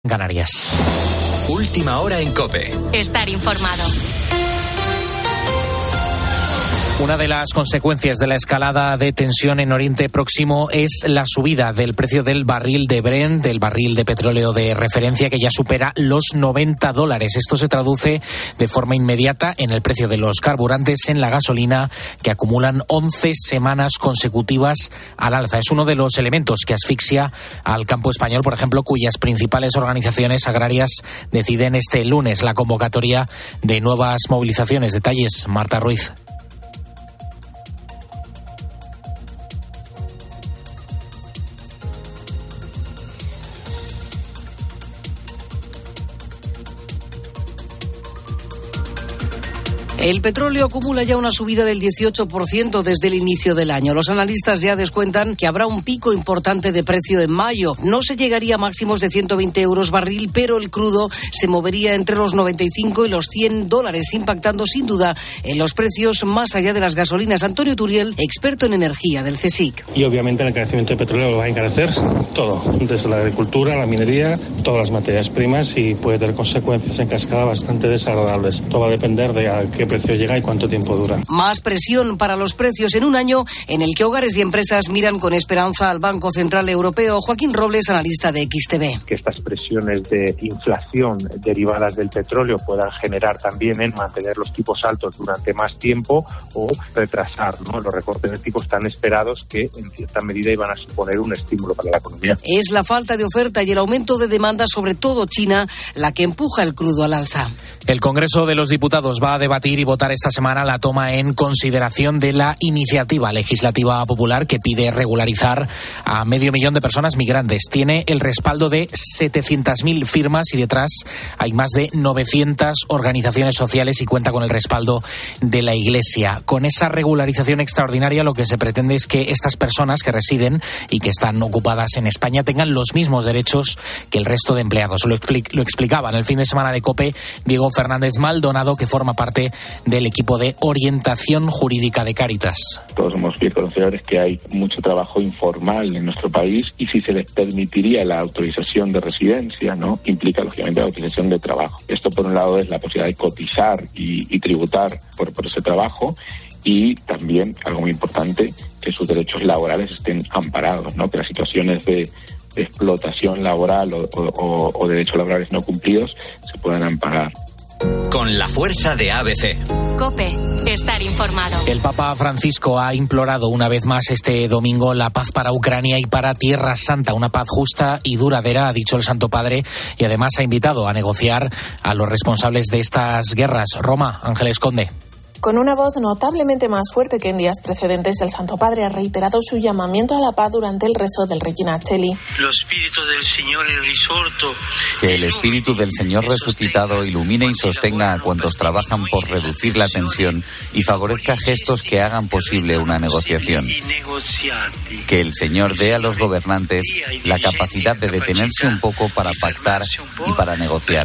Canarias. Última hora en COPE. Estar informado. Una de las consecuencias de la escalada de tensión en Oriente Próximo es la subida del precio del barril de Brent, del barril de petróleo de referencia, que ya supera los $90. Esto se traduce de forma inmediata en el precio de los carburantes, en la gasolina, que acumulan 11 semanas consecutivas al alza. Es uno de los elementos que asfixia al campo español, por ejemplo, cuyas principales organizaciones agrarias deciden este lunes la convocatoria de nuevas movilizaciones. Detalles, Marta Ruiz. El petróleo acumula ya una subida del 18% desde el inicio del año. Los analistas ya descuentan que habrá un pico importante de precio en mayo. No se llegaría a máximos de 120 euros barril, pero el crudo se movería entre los 95 y los $100, impactando sin duda en los precios más allá de las gasolinas. Antonio Turiel, experto en energía del CSIC. Y obviamente el encarecimiento de petróleo va a encarecer todo, desde la agricultura, la minería, todas las materias primas, y puede tener consecuencias en cascada bastante desagradables. Todo va a depender de a qué precio llega y cuánto tiempo dura. Más presión para los precios en un año en el que hogares y empresas miran con esperanza al Banco Central Europeo. Joaquín Robles, analista de XTV. Que estas presiones de inflación derivadas del petróleo puedan generar también en mantener los tipos altos durante más tiempo o retrasar, ¿no?, los recortes de tipos tan esperados que en cierta medida iban a suponer un estímulo para la economía. Es la falta de oferta y el aumento de demanda, sobre todo China, la que empuja el crudo al alza. El Congreso de los Diputados va a debatir y votar esta semana la toma en consideración de la iniciativa legislativa popular que pide regularizar a 500.000 de personas migrantes. Tiene el respaldo de 700.000 firmas y detrás hay más de 900 organizaciones sociales y cuenta con el respaldo de la Iglesia. Con esa regularización extraordinaria lo que se pretende es que estas personas que residen y que están ocupadas en España tengan los mismos derechos que el resto de empleados. Lo explicaba en el fin de semana de COPE Diego Fernández Maldonado, que forma parte del equipo de orientación jurídica de Cáritas. Todos somos bien conocedores que hay mucho trabajo informal en nuestro país, y si se les permitiría la autorización de residencia, ¿no?, implica lógicamente la autorización de trabajo. Esto, por un lado, es la posibilidad de cotizar y tributar por ese trabajo, y también, algo muy importante, que sus derechos laborales estén amparados, ¿no?, que las situaciones de explotación laboral o derechos laborales no cumplidos se puedan amparar. Con la fuerza de ABC. COPE. Estar informado. El Papa Francisco ha implorado una vez más este domingo la paz para Ucrania y para Tierra Santa, una paz justa y duradera, ha dicho el Santo Padre, y además ha invitado a negociar a los responsables de estas guerras. Roma, Ángeles Conde. Con una voz notablemente más fuerte que en días precedentes, el Santo Padre ha reiterado su llamamiento a la paz durante el rezo del Regina Coeli. Que el Espíritu del Señor resucitado ilumine y sostenga a cuantos trabajan por reducir la tensión y favorezca gestos que hagan posible una negociación. Que el Señor dé a los gobernantes la capacidad de detenerse un poco para pactar y para negociar.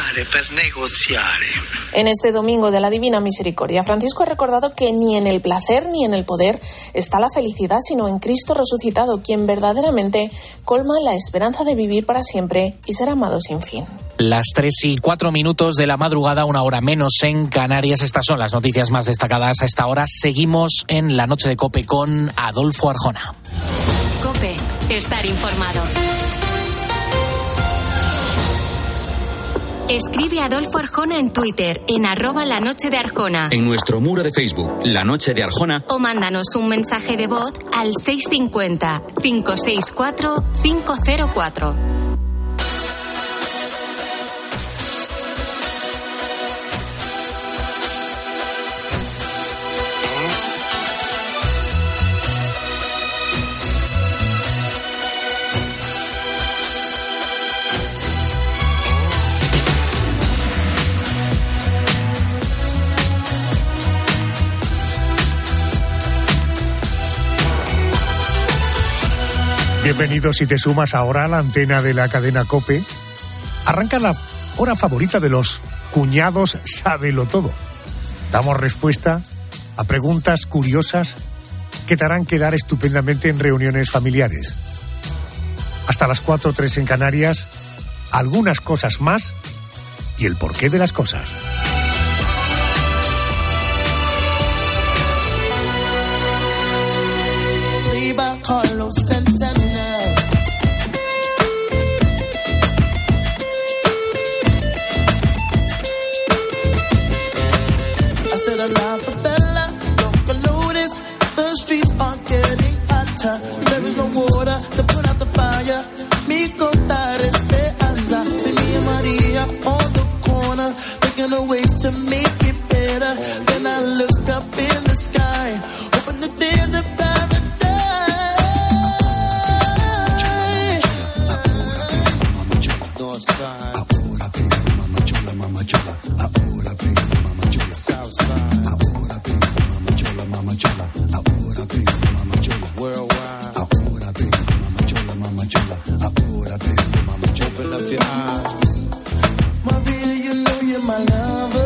En este domingo de la Divina Misericordia, Francisco ha recordado que ni en el placer ni en el poder está la felicidad, sino en Cristo resucitado, quien verdaderamente colma la esperanza de vivir para siempre y ser amado sin fin. Las 3:04 de la madrugada, una hora menos en Canarias. Estas son las noticias más destacadas a esta hora. Seguimos en la noche de COPE con Adolfo Arjona. COPE. Estar informado. Escribe a Adolfo Arjona en Twitter, en @lanochedearjona. En nuestro muro de Facebook, La Noche de Arjona. O mándanos un mensaje de voz al 650-564-504. Bienvenidos si te sumas ahora a la antena de la cadena COPE. Arranca la hora favorita de los cuñados sábelo todo. Damos respuesta a preguntas curiosas que te harán quedar estupendamente en reuniones familiares. Hasta las 4:03 en Canarias, algunas cosas más y el porqué de las cosas. Carlos Santana. I said a la favela, don't notice, the streets are getting hotter. There is no water to put out the fire. Mi contar esperanza. See me and Maria on the corner, thinking of ways to make it better. Then I look up in the sky, hoping that there's a paradise. Ahora vengo mamá chola, ahora vengo mamá chola, Southside. Ahora vengo mamá chola, ahora vengo mamá chola, worldwide. Ahora vengo mamá chola, ahora vengo mamá chola. Open up your eyes, Maria, you know you're my lover.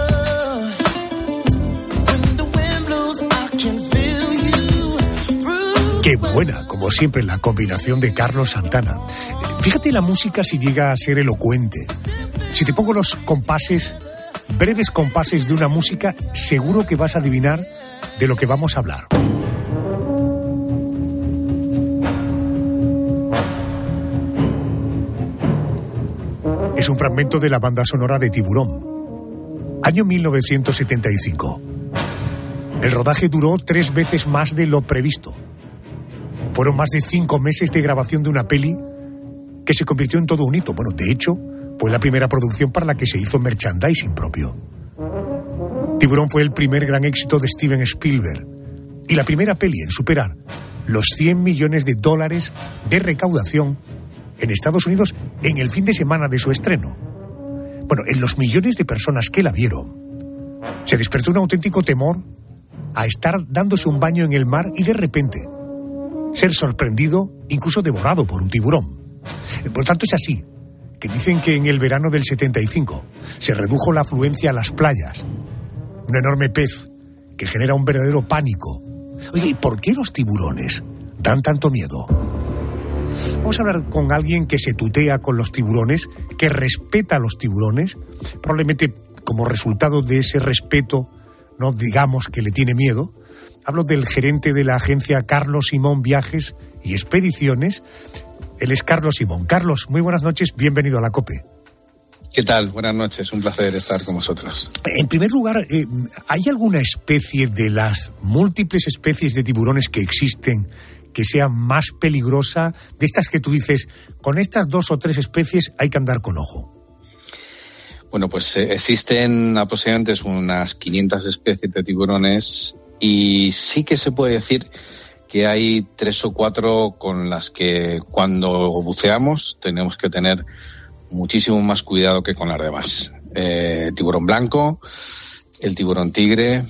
When the wind blows, I can feel you through. Qué buena, como siempre, la combinación de Carlos Santana. Fíjate la música si llega a ser elocuente. Si te pongo los compases, breves compases de una música, seguro que vas a adivinar de lo que vamos a hablar. Es un fragmento de la banda sonora de Tiburón. Año 1975. El rodaje duró 3 veces más de lo previsto. Fueron más de 5 meses de grabación de una peli que se convirtió en todo un hito. Bueno, de hecho, fue la primera producción para la que se hizo merchandising propio. Tiburón fue el primer gran éxito de Steven Spielberg y la primera peli en superar los $100 millones de recaudación en Estados Unidos en el fin de semana de su estreno. Bueno, en los millones de personas que la vieron, se despertó un auténtico temor a estar dándose un baño en el mar y de repente ser sorprendido, incluso devorado por un tiburón. Por tanto, es así, que dicen que en el verano del 75 se redujo la afluencia a las playas. Un enorme pez que genera un verdadero pánico. Oye, ¿y por qué los tiburones dan tanto miedo? Vamos a hablar con alguien que se tutea con los tiburones, que respeta a los tiburones, probablemente como resultado de ese respeto, no digamos que le tiene miedo. Hablo del gerente de la agencia Carlos Simón Viajes y Expediciones. Él es Carlos Simón. Carlos, muy buenas noches, bienvenido a la COPE. ¿Qué tal? Buenas noches, un placer estar con vosotros. En primer lugar, ¿hay alguna especie de las múltiples especies de tiburones que existen que sea más peligrosa? De estas que tú dices, con estas 2 o 3 especies hay que andar con ojo. Bueno, pues existen aproximadamente unas 500 especies de tiburones y sí que se puede decir que hay 3 o 4 con las que cuando buceamos tenemos que tener muchísimo más cuidado que con las demás. Tiburón blanco, el tiburón tigre,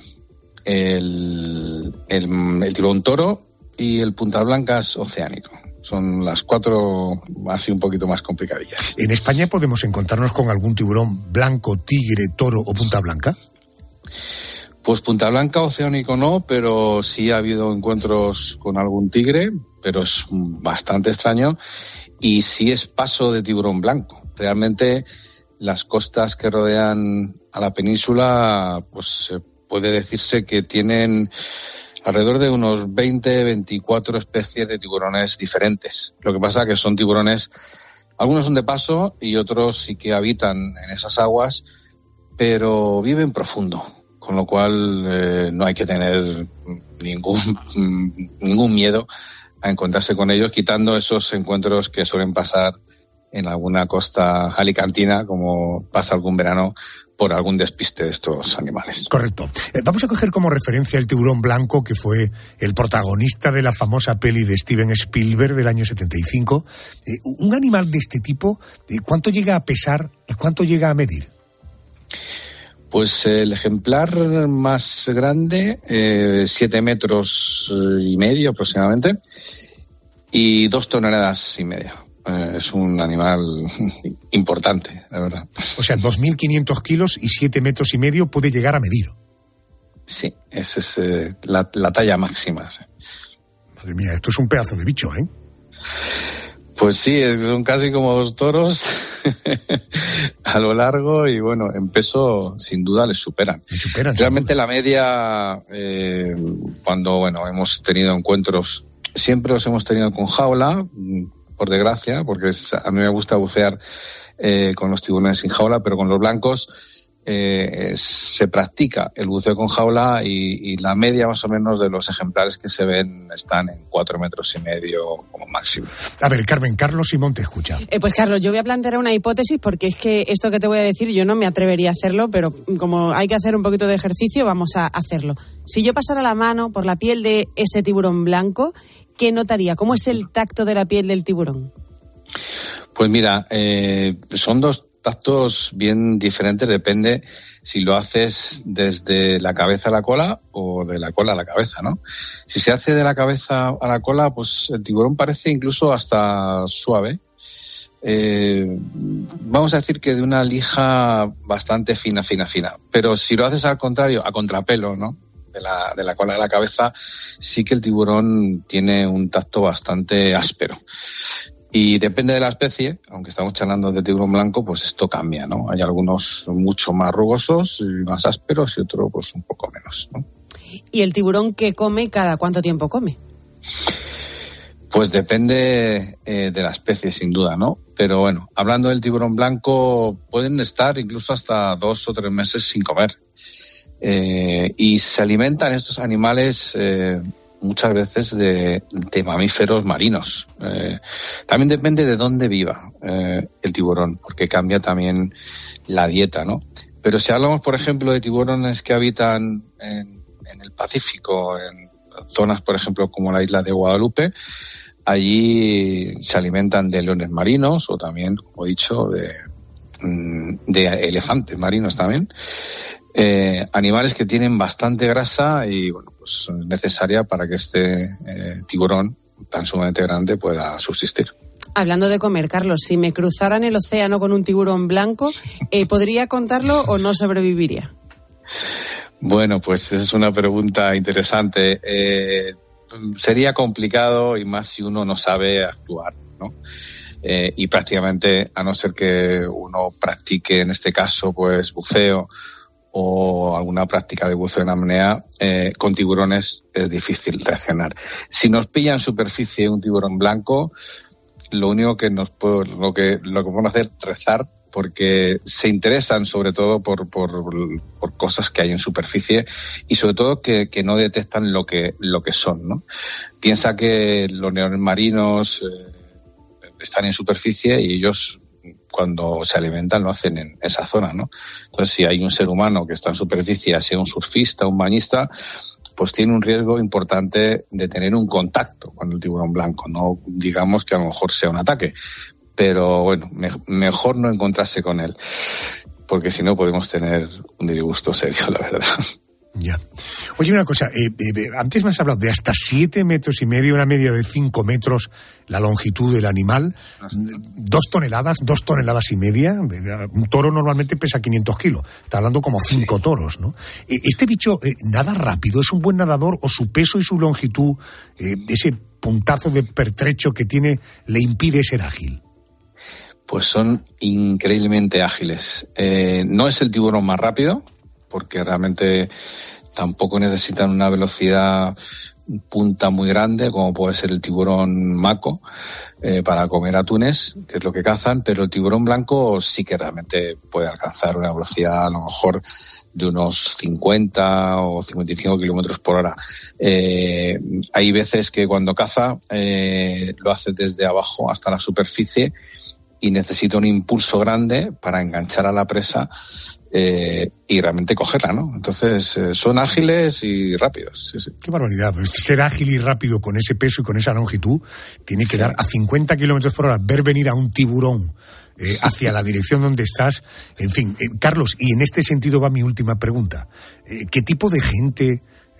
el tiburón toro y el puntas blancas oceánico. Son las 4 así un poquito más complicadillas. ¿En España podemos encontrarnos con algún tiburón blanco, tigre, toro o punta blanca? Pues punta blanca oceánico no, pero sí ha habido encuentros con algún tigre, pero es bastante extraño, y sí es paso de tiburón blanco. Realmente las costas que rodean a la península, pues puede decirse que tienen alrededor de unos 24 especies de tiburones diferentes. Lo que pasa es que son tiburones, algunos son de paso y otros sí que habitan en esas aguas, pero viven profundo. Con lo cual no hay que tener ningún miedo a encontrarse con ellos, quitando esos encuentros que suelen pasar en alguna costa alicantina, como pasa algún verano, por algún despiste de estos animales. Correcto. Vamos a coger como referencia el tiburón blanco, que fue el protagonista de la famosa peli de Steven Spielberg del año 75. Un animal de este tipo, ¿cuánto llega a pesar y cuánto llega a medir? Pues el ejemplar más grande, 7,5 metros aproximadamente, y 2,5 toneladas. Es un animal importante, la verdad. O sea, 2.500 kilos y 7,5 metros puede llegar a medir. Sí, esa es la talla máxima. Sí. Madre mía, esto es un pedazo de bicho, ¿eh? Pues sí, son casi como 2 toros a lo largo y bueno, en peso sin duda les superan. Realmente la media, cuando hemos tenido encuentros, siempre los hemos tenido con jaula, por desgracia, porque a mí me gusta bucear con los tiburones sin jaula, pero con los blancos se practica el buceo con jaula y la media más o menos de los ejemplares que se ven están en 4,5 metros como máximo. A ver, Carmen, Carlos Simón te escucha. Pues Carlos, yo voy a plantear una hipótesis porque es que esto que te voy a decir yo no me atrevería a hacerlo, pero como hay que hacer un poquito de ejercicio, vamos a hacerlo. Si yo pasara la mano por la piel de ese tiburón blanco, ¿qué notaría? ¿Cómo es el tacto de la piel del tiburón? Pues mira, son 2 tactos bien diferentes, depende si lo haces desde la cabeza a la cola o de la cola a la cabeza, ¿no? Si se hace de la cabeza a la cola, pues el tiburón parece incluso hasta suave. Vamos a decir que de una lija bastante fina. Pero si lo haces al contrario, a contrapelo, ¿no? De la cola a la cabeza, sí que el tiburón tiene un tacto bastante áspero. Y depende de la especie, aunque estamos charlando de tiburón blanco, pues esto cambia, ¿no? Hay algunos mucho más rugosos y más ásperos y otros pues un poco menos, ¿no? ¿Y el tiburón que come, cada cuánto tiempo come? Pues depende de la especie, sin duda, ¿no? Pero bueno, hablando del tiburón blanco, pueden estar incluso hasta 2 o 3 meses sin comer. Y se alimentan estos animales muchas veces de mamíferos marinos. También depende de dónde viva el tiburón, porque cambia también la dieta, ¿no? Pero si hablamos, por ejemplo, de tiburones que habitan en el Pacífico, en zonas, por ejemplo, como la isla de Guadalupe, allí se alimentan de leones marinos o también, como he dicho, de elefantes marinos también. Animales que tienen bastante grasa y bueno, pues necesaria para que este tiburón tan sumamente grande pueda subsistir. Hablando de comer, Carlos, si me cruzara en el océano con un tiburón blanco, ¿podría contarlo o no sobreviviría? Bueno, pues esa es una pregunta interesante. Sería complicado y más si uno no sabe actuar, ¿no? Y prácticamente, a no ser que uno practique, en este caso, pues buceo o alguna práctica de buceo en apnea, con tiburones es difícil reaccionar. Si nos pilla en superficie un tiburón blanco, lo único que lo que podemos hacer es rezar, porque se interesan sobre todo por cosas que hay en superficie y sobre todo que no detectan lo que son, ¿no? Piensa que los leones marinos están en superficie y ellos, cuando se alimentan, lo hacen en esa zona, ¿no? Entonces, si hay un ser humano que está en superficie, sea un surfista, un bañista, pues tiene un riesgo importante de tener un contacto con el tiburón blanco. No digamos que a lo mejor sea un ataque, pero bueno, mejor no encontrarse con él, porque si no podemos tener un disgusto serio, la verdad. Ya. Oye, una cosa, antes me has hablado de hasta 7,5 metros, una media de 5 metros la longitud del animal, 2 toneladas y media. Un toro normalmente pesa 500 kilos, está hablando como 5 toros, ¿no? ¿Este bicho nada rápido, es un buen nadador o su peso y su longitud, ese puntazo de pertrecho que tiene, le impide ser ágil? Pues son increíblemente ágiles. No es el tiburón más rápido, porque realmente tampoco necesitan una velocidad punta muy grande, como puede ser el tiburón maco, para comer atunes, que es lo que cazan, pero el tiburón blanco sí que realmente puede alcanzar una velocidad a lo mejor de unos 50 o 55 kilómetros por hora. Hay veces que cuando caza lo hace desde abajo hasta la superficie y necesita un impulso grande para enganchar a la presa y realmente cogerla, ¿no? Entonces, son ágiles y rápidos. Sí, sí. Qué barbaridad. Ser ágil y rápido con ese peso y con esa longitud tiene que dar a 50 kilómetros por hora, ver venir a un tiburón hacia la dirección donde estás. En fin, Carlos, y en este sentido va mi última pregunta. ¿Qué tipo de gente...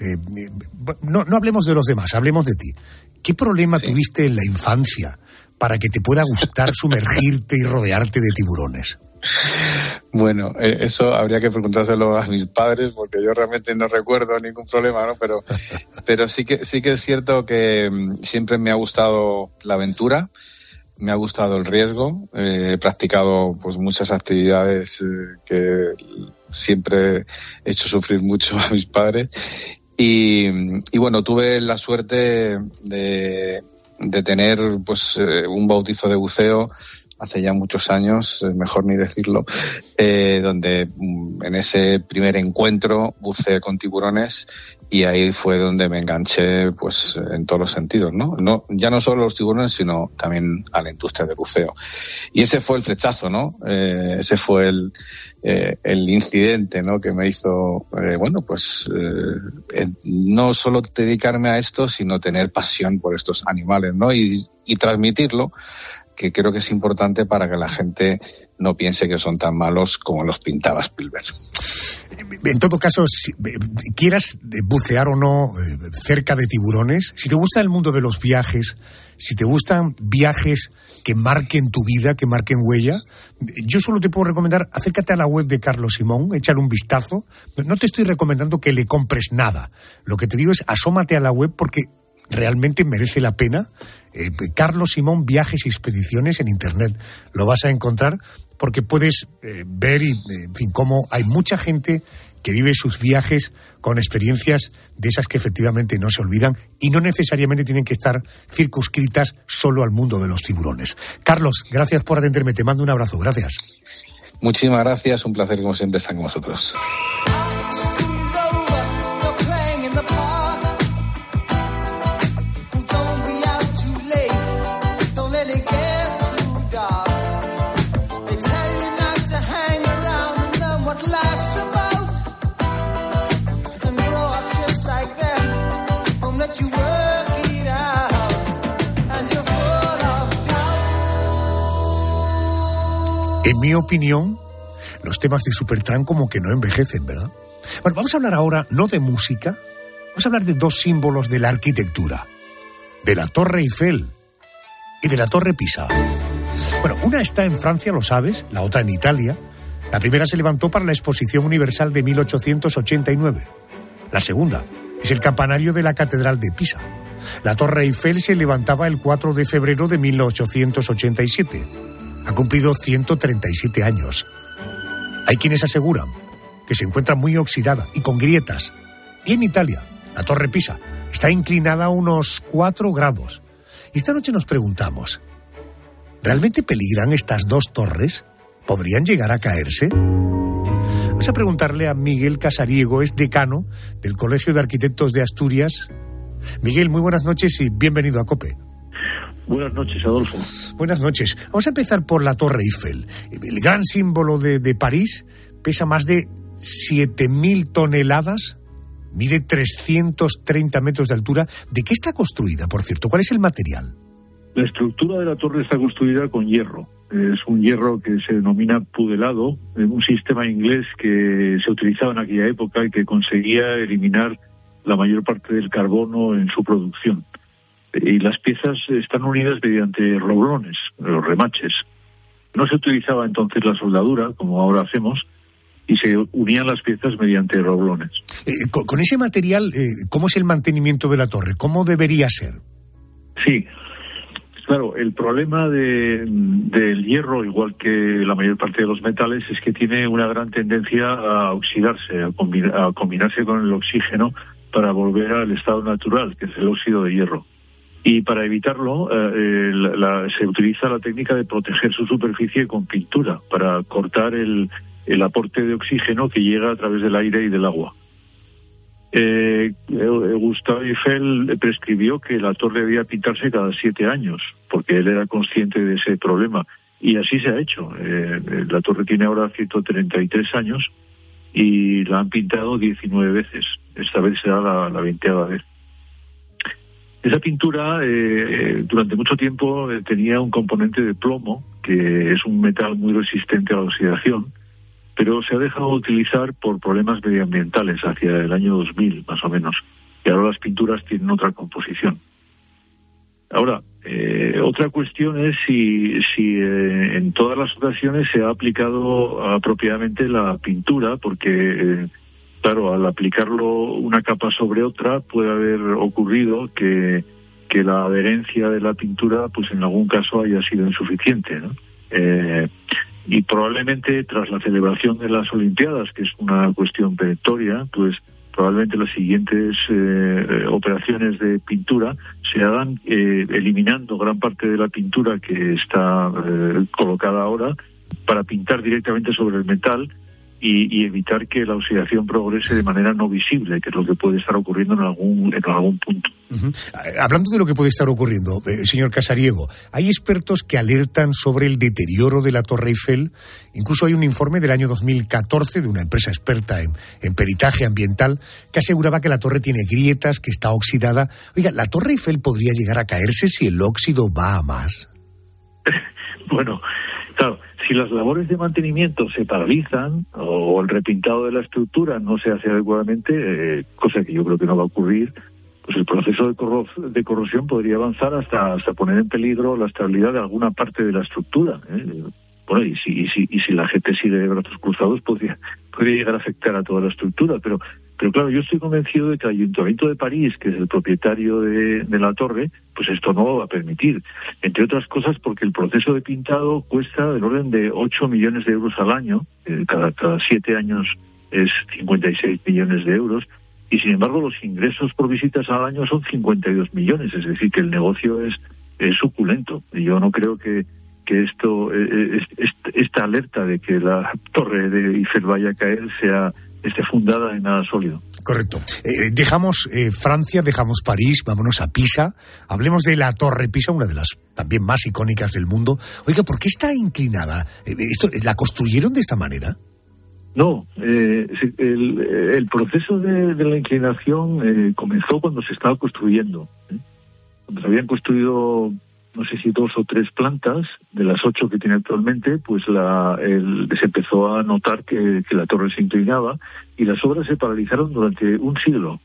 no hablemos de los demás, hablemos de ti. ¿Qué problema tuviste en la infancia para que te pueda gustar sumergirte y rodearte de tiburones? Bueno, eso habría que preguntárselo a mis padres, porque yo realmente no recuerdo ningún problema, ¿no? Pero sí que es cierto que siempre me ha gustado la aventura. me ha gustado el riesgo. He practicado pues muchas actividades que siempre he hecho sufrir mucho a mis padres. Y bueno, tuve la suerte de tener pues un bautizo de buceo hace ya muchos años, mejor ni decirlo, donde en ese primer encuentro buceé con tiburones y ahí fue donde me enganché pues en todos los sentidos, ¿no? Ya no solo a los tiburones, sino también a la industria del buceo. Y ese fue el flechazo, ¿no? Ese fue el incidente, ¿no? Que me hizo, no solo dedicarme a esto, sino tener pasión por estos animales, ¿no? Y transmitirlo, que creo que es importante para que la gente no piense que son tan malos como los pintaba Spielberg. En todo caso, si quieras bucear o no cerca de tiburones, si te gusta el mundo de los viajes, si te gustan viajes que marquen tu vida, que marquen huella, yo solo te puedo recomendar, acércate a la web de Carlos Simón, échale un vistazo. No te estoy recomendando que le compres nada. Lo que te digo es asómate a la web porque realmente merece la pena. Carlos Simón, Viajes y Expediciones, en internet lo vas a encontrar, porque puedes ver y, en fin, cómo hay mucha gente que vive sus viajes con experiencias de esas que efectivamente no se olvidan y no necesariamente tienen que estar circunscritas solo al mundo de los tiburones. Carlos, gracias por atenderme, te mando un abrazo, gracias. Muchísimas gracias, un placer como siempre estar con vosotros. En mi opinión, los temas de Supertramp como que no envejecen, ¿verdad? Bueno, vamos a hablar ahora no de música, vamos a hablar de dos símbolos de la arquitectura, de la Torre Eiffel y de la Torre Pisa. Bueno, una está en Francia, lo sabes, la otra en Italia. La primera se levantó para la Exposición Universal de 1889. La segunda es el campanario de la Catedral de Pisa. La Torre Eiffel se levantaba el 4 de febrero de 1887. Ha cumplido 137 años. Hay quienes aseguran que se encuentra muy oxidada y con grietas. Y en Italia, la Torre Pisa está inclinada a unos 4 grados. Y esta noche nos preguntamos, ¿realmente peligran estas dos torres? ¿Podrían llegar a caerse? Vamos a preguntarle a Miguel Casariego, es decano del Colegio de Arquitectos de Asturias. Miguel, muy buenas noches y bienvenido a COPE. Buenas noches, Adolfo. Buenas noches. Vamos a empezar por la Torre Eiffel. El gran símbolo de París pesa más de 7.000 toneladas, mide 330 metros de altura. ¿De qué está construida, por cierto? ¿Cuál es el material? La estructura de la torre está construida con hierro. Es un hierro que se denomina pudelado, un sistema inglés que se utilizaba en aquella época y que conseguía eliminar la mayor parte del carbono en su producción. Y las piezas están unidas mediante roblones, los remaches. No se utilizaba entonces la soldadura, como ahora hacemos, y se unían las piezas mediante roblones. Con ese material, ¿cómo es el mantenimiento de la torre? ¿Cómo debería ser? Sí, claro, el problema del hierro, igual que la mayor parte de los metales, es que tiene una gran tendencia a oxidarse, a combinarse con el oxígeno para volver al estado natural, que es el óxido de hierro. Y para evitarlo, se utiliza la técnica de proteger su superficie con pintura, para cortar el aporte de oxígeno que llega a través del aire y del agua. Gustave Eiffel prescribió que la torre debía pintarse cada 7 años, porque él era consciente de ese problema. Y así se ha hecho. La torre tiene ahora 133 años y la han pintado 19 veces. Esta vez será la 20ª vez. Esa pintura durante mucho tiempo tenía un componente de plomo, que es un metal muy resistente a la oxidación, pero se ha dejado de utilizar por problemas medioambientales hacia el año 2000, más o menos. Y ahora las pinturas tienen otra composición. Ahora, otra cuestión es si en todas las ocasiones se ha aplicado apropiadamente la pintura, porque claro, al aplicarlo una capa sobre otra puede haber ocurrido que que la adherencia de la pintura, pues en algún caso haya sido insuficiente, ¿no? Y probablemente tras la celebración de las Olimpiadas, que es una cuestión perentoria, pues probablemente las siguientes operaciones de pintura se hagan eliminando gran parte de la pintura que está colocada ahora para pintar directamente sobre el metal y evitar que la oxidación progrese de manera no visible, que es lo que puede estar ocurriendo en algún punto. Uh-huh. Hablando de lo que puede estar ocurriendo, señor Casariego, hay expertos que alertan sobre el deterioro de la Torre Eiffel. Incluso hay un informe del año 2014 de una empresa experta en peritaje ambiental que aseguraba que la torre tiene grietas, que está oxidada. Oiga, ¿la Torre Eiffel podría llegar a caerse si el óxido va a más? Bueno, claro, si las labores de mantenimiento se paralizan o el repintado de la estructura no se hace adecuadamente, cosa que yo creo que no va a ocurrir, pues el proceso de corrosión podría avanzar hasta poner en peligro la estabilidad de alguna parte de la estructura. Bueno, y si la gente sigue de brazos cruzados, podría llegar a afectar a toda la estructura, pero claro, yo estoy convencido de que el Ayuntamiento de París, que es el propietario de la torre, pues esto no lo va a permitir. Entre otras cosas porque el proceso de pintado cuesta del orden de 8 millones de euros al año, cada 7 años es 56 millones de euros, y sin embargo los ingresos por visitas al año son 52 millones, es decir, que el negocio es suculento. Y yo no creo que esta alerta de que la torre de Eiffel vaya a caer esté fundada en nada sólido. Correcto. Dejamos Francia, dejamos París, vámonos a Pisa. Hablemos de la Torre Pisa, una de las también más icónicas del mundo. Oiga, ¿por qué está inclinada? ¿La construyeron de esta manera? No, el proceso de la inclinación comenzó cuando se estaba construyendo. Cuando se habían construido, no sé si 2 o 3 plantas de las 8 que tiene actualmente, pues se empezó a notar que la torre se inclinaba y las obras se paralizaron durante un siglo.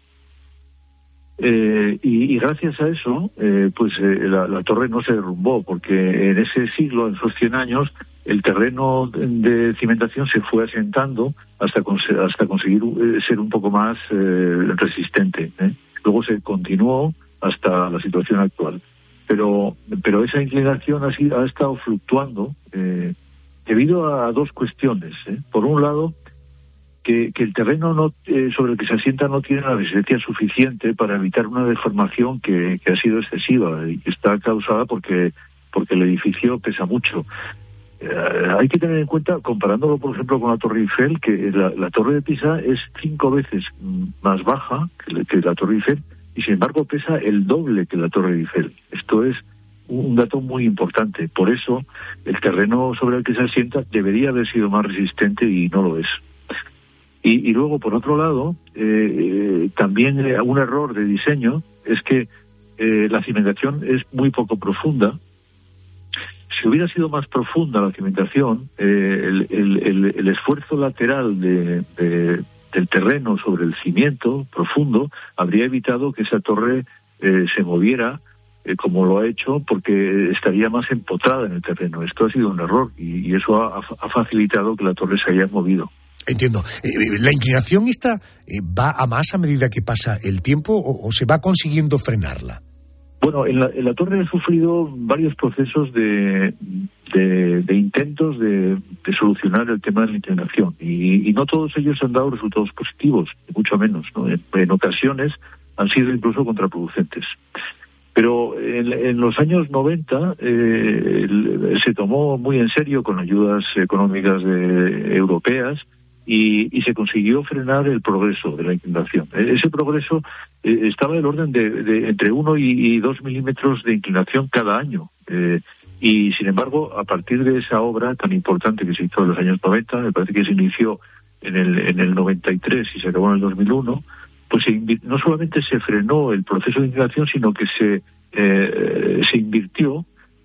Y gracias a eso, la torre no se derrumbó, porque en ese siglo, en esos 100 años, el terreno de cimentación se fue asentando hasta conseguir ser un poco más resistente. Luego se continuó hasta la situación actual. Pero esa inclinación ha estado fluctuando debido a 2 cuestiones. Por un lado, que el terreno sobre el que se asienta no tiene la resistencia suficiente para evitar una deformación que ha sido excesiva y que está causada porque el edificio pesa mucho. Hay que tener en cuenta, comparándolo por ejemplo con la Torre Eiffel, que la Torre de Pisa es 5 veces más baja que la Torre Eiffel, y sin embargo pesa el doble que la Torre Eiffel. Esto es un dato muy importante. Por eso el terreno sobre el que se asienta debería haber sido más resistente y no lo es. Y luego, por otro lado, también un error de diseño es que la cimentación es muy poco profunda. Si hubiera sido más profunda la cimentación, el esfuerzo lateral del terreno sobre el cimiento profundo habría evitado que esa torre se moviera como lo ha hecho, porque estaría más empotrada en el terreno. Esto ha sido un error y eso ha facilitado que la torre se haya movido. Entiendo. ¿La inclinación esta va a más a medida que pasa el tiempo o se va consiguiendo frenarla? Bueno, en la torre he sufrido varios procesos de intentos de solucionar el tema de la inclinación y no todos ellos han dado resultados positivos, mucho menos, ¿no? En ocasiones han sido incluso contraproducentes. Pero en los años 90 se tomó muy en serio con ayudas económicas europeas y se consiguió frenar el progreso de la inclinación. Ese progreso estaba del orden de entre 1 y 2 milímetros de inclinación cada año. Y sin embargo, a partir de esa obra tan importante que se hizo en los años 90, me parece que se inició en el 93 y se acabó en el 2001, pues no solamente se frenó el proceso de inclinación, sino que se invirtió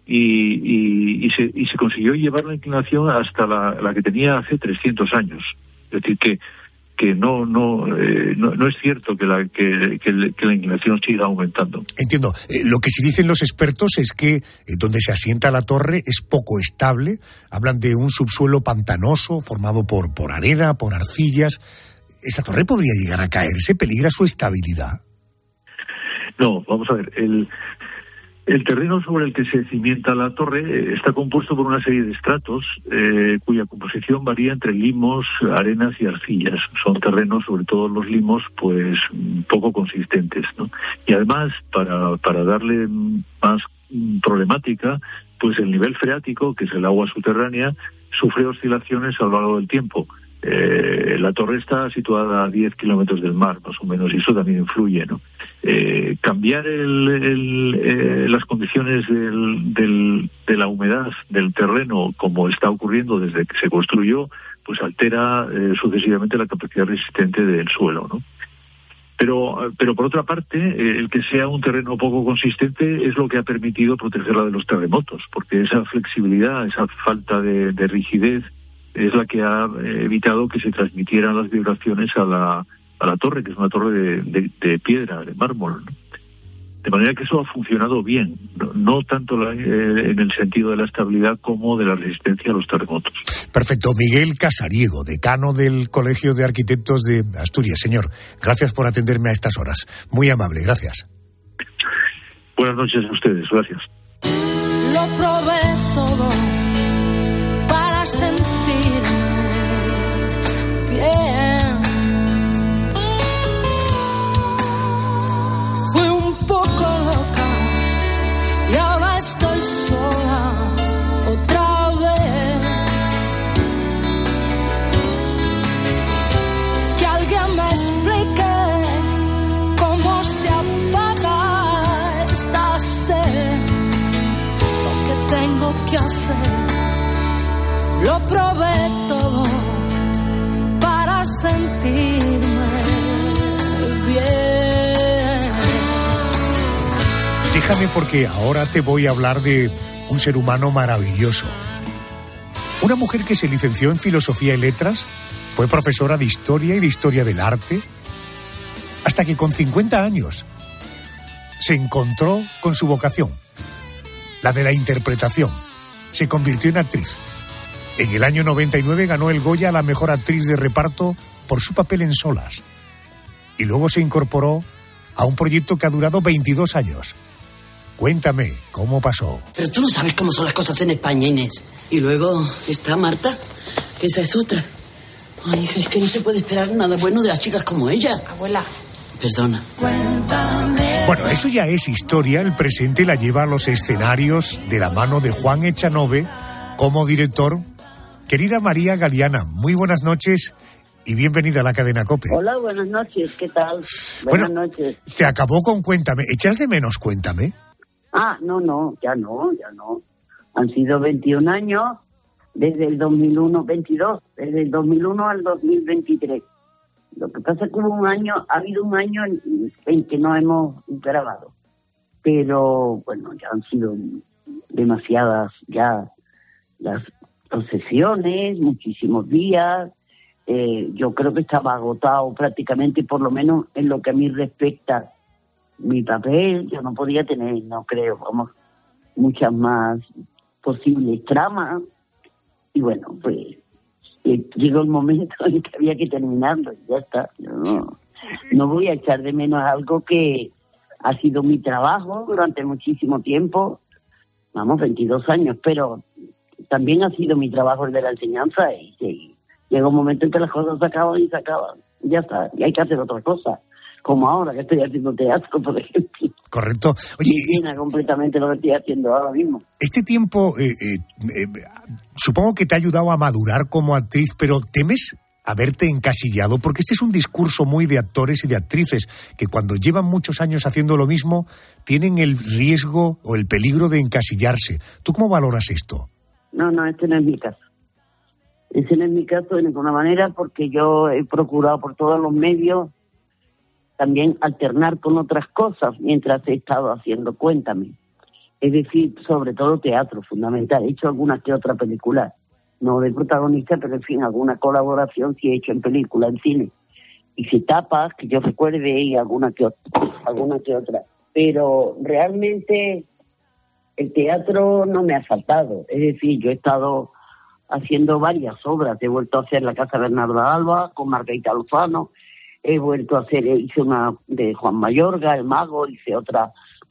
y se consiguió llevar la inclinación hasta la que tenía hace 300 años. Es decir, que no es cierto que la inclinación siga aumentando. Entiendo. Lo que sí dicen los expertos es que donde se asienta la torre es poco estable. Hablan de un subsuelo pantanoso formado por arena, por arcillas. ¿Esa torre podría llegar a caerse? ¿Peligra su estabilidad? No, vamos a ver. El terreno sobre el que se cimienta la torre está compuesto por una serie de estratos cuya composición varía entre limos, arenas y arcillas. Son terrenos, sobre todo los limos, pues poco consistentes, ¿no? Y además, para darle más problemática, pues el nivel freático, que es el agua subterránea, sufre oscilaciones a lo largo del tiempo. La torre está situada a 10 kilómetros del mar, más o menos, y eso también influye, ¿no? Cambiar las condiciones de la humedad del terreno, como está ocurriendo desde que se construyó, pues altera sucesivamente la capacidad resistente del suelo, ¿no? Pero por otra parte, el que sea un terreno poco consistente es lo que ha permitido protegerla de los terremotos, porque esa flexibilidad, esa falta de rigidez, es la que ha evitado que se transmitieran las vibraciones a la torre, que es una torre de piedra, de mármol, ¿no? De manera que eso ha funcionado bien, no tanto en el sentido de la estabilidad como de la resistencia a los terremotos. Perfecto. Miguel Casariego, decano del Colegio de Arquitectos de Asturias. Señor, gracias por atenderme a estas horas. Muy amable, gracias. Buenas noches a ustedes, gracias. Lo probé todo para sentirme bien. Fui un poco loca y ahora estoy sola otra vez. Que alguien me explique cómo se apaga esta sed. Lo que tengo que hacer, lo probé todo para sentirme bien. Déjame, porque ahora te voy a hablar de un ser humano maravilloso. Una mujer que se licenció en Filosofía y Letras, fue profesora de Historia y de Historia del Arte, hasta que con 50 años se encontró con su vocación, la de la interpretación. Se convirtió en actriz. En el año 99 ganó el Goya a la mejor actriz de reparto por su papel en Solas. Y luego se incorporó a un proyecto que ha durado 22 años. Cuéntame, ¿cómo pasó? Pero tú no sabes cómo son las cosas en España, Inés. Y luego está Marta, que esa es otra. Ay, hija, es que no se puede esperar nada bueno de las chicas como ella. Abuela. Perdona. Bueno, eso ya es historia. El presente la lleva a los escenarios de la mano de Juan Echanove como director. Querida María Galeana, muy buenas noches y bienvenida a la cadena COPE. Hola, buenas noches, ¿qué tal? Buenas noches. Se acabó con Cuéntame. ¿Echas de menos Cuéntame? No, ya no. Han sido 21 años desde el 2001, 22, desde el 2001 al 2023. Lo que pasa es que ha habido un año en que no hemos grabado. Pero, bueno, ya han sido demasiadas ya las sesiones, muchísimos días. Yo creo que estaba agotado prácticamente, por lo menos en lo que a mí respecta. Mi papel, yo no podía tener, no creo, muchas más posibles tramas. Y bueno, pues llegó el momento en que había que terminarlo y ya está. No voy a echar de menos algo que ha sido mi trabajo durante muchísimo tiempo, 22 años, pero también ha sido mi trabajo el de la enseñanza y llega un momento en que las cosas se acaban, ya está, y hay que hacer otra cosa, como ahora que estoy haciendo teatro, por ejemplo. Correcto. Oye, me llena completamente lo que estoy haciendo ahora mismo. Este tiempo supongo que te ha ayudado a madurar como actriz, pero ¿temes haberte encasillado? Porque este es un discurso muy de actores y de actrices que cuando llevan muchos años haciendo lo mismo tienen el riesgo o el peligro de encasillarse. ¿Tú cómo valoras esto? No, este no es mi caso. Ese no es mi caso de ninguna manera, porque yo he procurado por todos los medios también alternar con otras cosas mientras he estado haciendo Cuéntame. Es decir, sobre todo teatro, fundamental. He hecho alguna que otra película, no de protagonista, pero en fin, alguna colaboración sí he hecho en película, en cine. Y si tapas, que yo recuerde, y alguna que otra. Pero realmente el teatro no me ha faltado. Es decir, yo he estado haciendo varias obras. He vuelto a hacer La Casa Bernardo Alba con Margarita Lozano. He vuelto a hacer, hice una de Juan Mayorga, El Mago, hice otra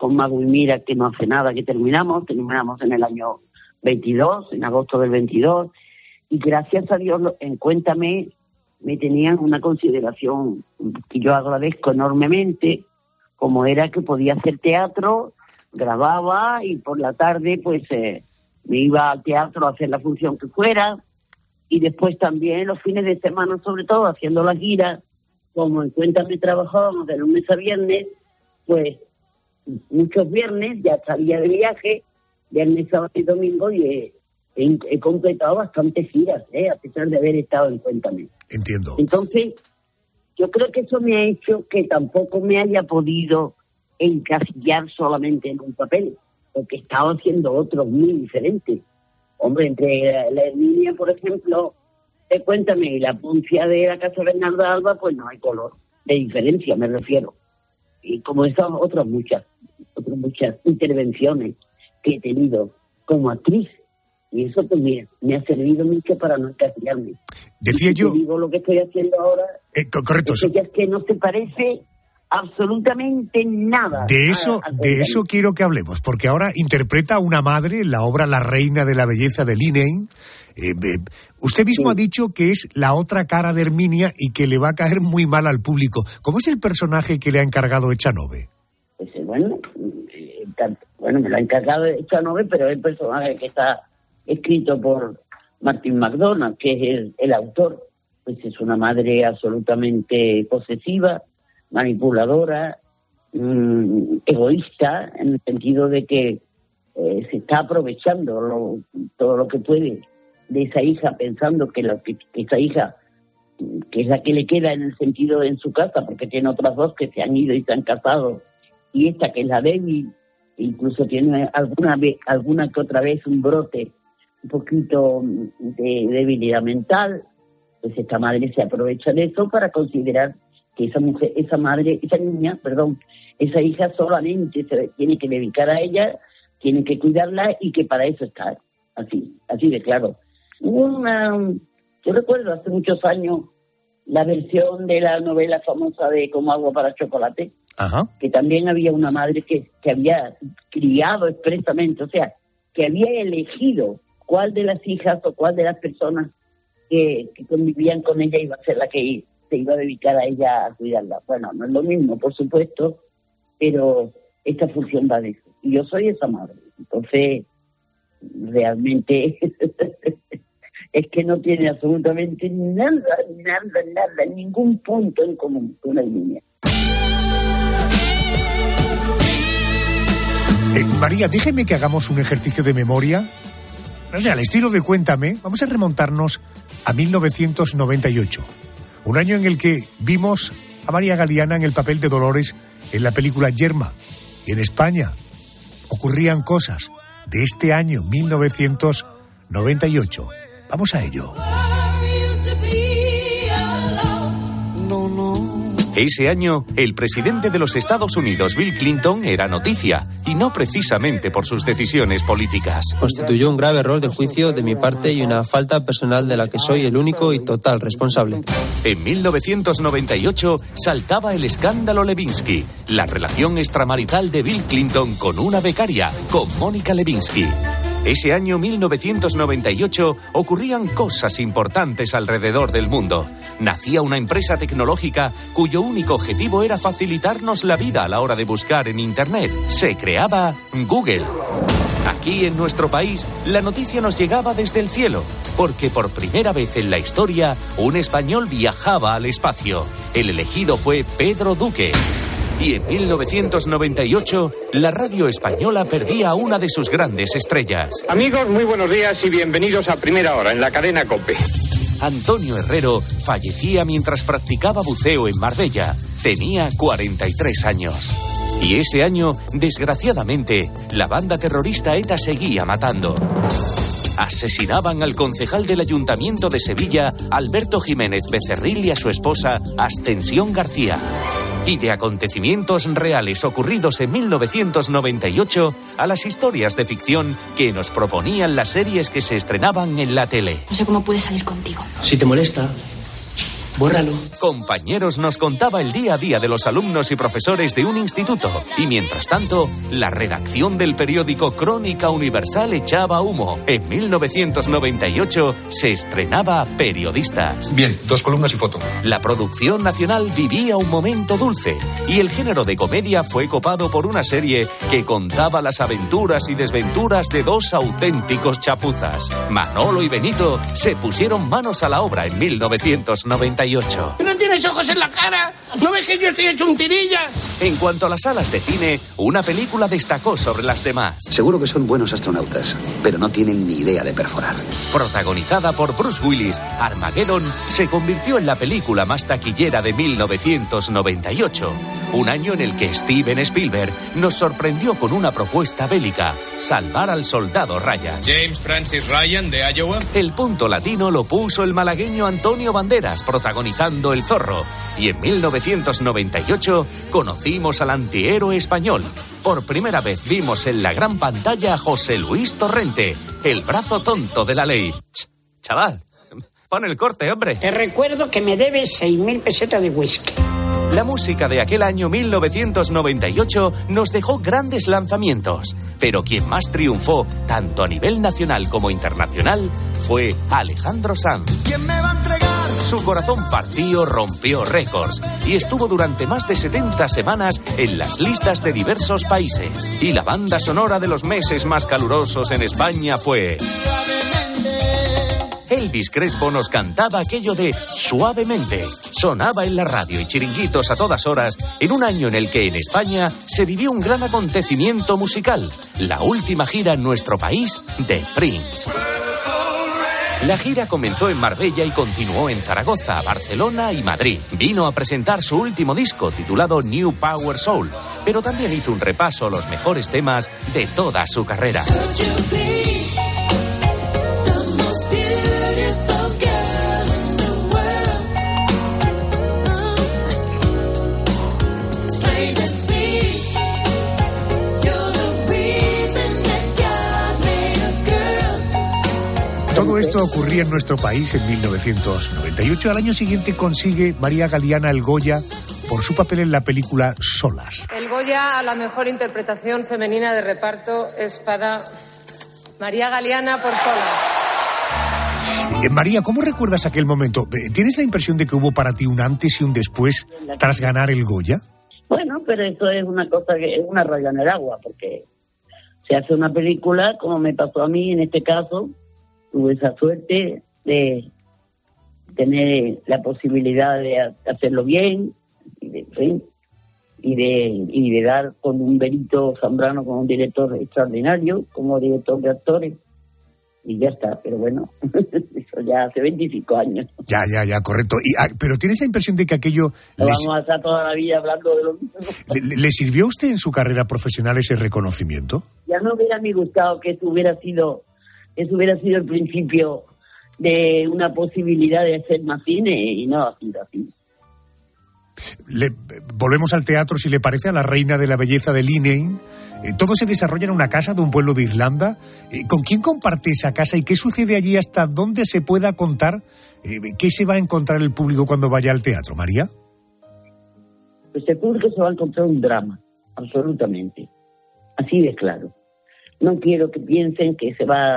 con Mago y Mira, que no hace nada que terminamos en el año 22, en agosto del 22, y gracias a Dios en Cuéntame me tenían una consideración que yo agradezco enormemente, como era que podía hacer teatro, grababa y por la tarde pues me iba al teatro a hacer la función que fuera, y después también los fines de semana, sobre todo haciendo la gira, como en Cuéntame trabajábamos de lunes a viernes, pues muchos viernes ya salía de viaje, viernes, sábado y domingo, y he completado bastantes giras, a pesar de haber estado en Cuéntame. Entiendo. Entonces, yo creo que eso me ha hecho que tampoco me haya podido encasillar solamente en un papel, porque he estado haciendo otros muy diferentes. Hombre, entre la Herminia, por ejemplo, de Cuéntame, y la Poncia de la Casa Bernarda Alba, pues no hay color de diferencia, me refiero. Y como esas otras muchas intervenciones que he tenido como actriz. Y eso pues mira, me ha servido mucho para no encasillarme. Decía yo... digo lo que estoy haciendo ahora, correcto. Es que no se parece absolutamente nada. De eso quiero que hablemos, porque ahora interpreta a una madre en la obra La Reina de la Belleza de Linné. Usted mismo ha dicho que es la otra cara de Herminia y que le va a caer muy mal al público. ¿Cómo es el personaje que le ha encargado Echanove? Pues bueno, me lo ha encargado Echanove, pero es el personaje que está escrito por Martin McDonagh, que es el autor. Pues es una madre absolutamente posesiva, manipuladora, egoísta, en el sentido de que se está aprovechando todo lo que puede de esa hija, pensando que esa hija, que es la que le queda en el sentido en su casa, porque tiene otras dos que se han ido y se han casado, y esta que es la débil, incluso tiene alguna que otra vez un brote un poquito de debilidad mental, pues esta madre se aprovecha de eso para considerar que esa hija solamente se tiene que dedicar a ella, tiene que cuidarla y que para eso está así de claro. Yo recuerdo hace muchos años la versión de la novela famosa de Como agua para chocolate, que también había una madre que había criado expresamente, o sea, que había elegido cuál de las hijas o cuál de las personas que convivían con ella iba a ser la que se iba a dedicar a ella a cuidarla. Bueno, no es lo mismo, por supuesto, pero esta función va de eso. Y yo soy esa madre. Entonces, realmente es que no tiene absolutamente nada, ningún punto en común con la niña. María, déjeme que hagamos un ejercicio de memoria. O sea, al estilo de Cuéntame, vamos a remontarnos a 1998. Un año en el que vimos a María Galeana en el papel de Dolores en la película Yerma. Y en España ocurrían cosas de este año 1998. Vamos a ello. Ese año, el presidente de los Estados Unidos, Bill Clinton, era noticia, y no precisamente por sus decisiones políticas. Constituyó un grave error de juicio de mi parte y una falta personal de la que soy el único y total responsable. En 1998 saltaba el escándalo Lewinsky, la relación extramarital de Bill Clinton con una becaria, con Mónica Lewinsky. Ese año 1998 ocurrían cosas importantes alrededor del mundo. Nacía una empresa tecnológica cuyo único objetivo era facilitarnos la vida a la hora de buscar en Internet. Se creaba Google. Aquí en nuestro país, la noticia nos llegaba desde el cielo, porque por primera vez en la historia, un español viajaba al espacio. El elegido fue Pedro Duque. Y en 1998, la radio española perdía a una de sus grandes estrellas. Amigos, muy buenos días y bienvenidos a Primera Hora en la cadena COPE. Antonio Herrero fallecía mientras practicaba buceo en Marbella. Tenía 43 años. Y ese año, desgraciadamente, la banda terrorista ETA seguía matando. Asesinaban al concejal del Ayuntamiento de Sevilla, Alberto Jiménez Becerril, y a su esposa, Ascensión García. Y de acontecimientos reales ocurridos en 1998 a las historias de ficción que nos proponían las series que se estrenaban en la tele. No sé cómo pude salir contigo. Si te molesta, Bórralo. Compañeros nos contaba el día a día de los alumnos y profesores de un instituto. Y mientras tanto, la redacción del periódico Crónica Universal echaba humo. En 1998 se estrenaba Periodistas. Bien, 2 columnas y foto. La producción nacional vivía un momento dulce. Y el género de comedia fue copado por una serie que contaba las aventuras y desventuras de 2 auténticos chapuzas. Manolo y Benito se pusieron manos a la obra en 1998. ¿No tienes ojos en la cara? ¿No ves que yo estoy hecho un tirilla? En cuanto a las salas de cine, una película destacó sobre las demás. Seguro que son buenos astronautas, pero no tienen ni idea de perforar. Protagonizada por Bruce Willis, Armageddon se convirtió en la película más taquillera de 1998. Un año en el que Steven Spielberg nos sorprendió con una propuesta bélica: salvar al soldado Ryan. James Francis Ryan, de Iowa. El punto latino lo puso el malagueño Antonio Banderas, protagonizando El Zorro. Y en 1998 conocimos al antihéroe español. Por primera vez vimos en la gran pantalla a José Luis Torrente, el brazo tonto de la ley. Chaval, pon el corte, hombre. Te recuerdo que me debes 6.000 pesetas de whisky. La música de aquel año 1998 nos dejó grandes lanzamientos, pero quien más triunfó, tanto a nivel nacional como internacional, fue Alejandro Sanz. ¿Quién me va a entregar? Su corazón partido rompió récords y estuvo durante más de 70 semanas en las listas de diversos países. Y la banda sonora de los meses más calurosos en España fue... Elvis Crespo nos cantaba aquello de Suavemente. Sonaba en la radio y chiringuitos a todas horas en un año en el que en España se vivió un gran acontecimiento musical, la última gira en nuestro país de Prince. La gira comenzó en Marbella y continuó en Zaragoza, Barcelona y Madrid. Vino a presentar su último disco titulado New Power Soul, pero también hizo un repaso a los mejores temas de toda su carrera. Todo esto ocurría en nuestro país en 1998. Al año siguiente consigue María Galeana el Goya por su papel en la película Solas. El Goya a la mejor interpretación femenina de reparto es para María Galeana por Solas. María, ¿cómo recuerdas aquel momento? ¿Tienes la impresión de que hubo para ti un antes y un después tras ganar el Goya? Bueno, pero eso es una cosa que es una raya en el agua, porque se hace una película, como me pasó a mí en este caso. Tuve esa suerte de tener la posibilidad de hacerlo bien y de dar con un Benito Zambrano, con un director extraordinario, como director de actores, y ya está. Pero bueno, eso ya hace 25 años. Ya, correcto. Pero ¿tienes la impresión de que aquello... Vamos a estar toda la vida hablando de lo mismo. ¿Le sirvió a usted en su carrera profesional ese reconocimiento? Ya no hubiera me gustado que eso hubiera sido el principio de una posibilidad de hacer más cine, y no ha sido así. Volvemos al teatro, si le parece, a La Reina de la Belleza de Linney. Todo se desarrolla en una casa de un pueblo de Irlanda. ¿Con quién comparte esa casa y qué sucede allí hasta dónde se pueda contar? ¿Qué se va a encontrar el público cuando vaya al teatro, María? Pues el público se va a encontrar un drama, absolutamente. Así de claro. No quiero que piensen que se va a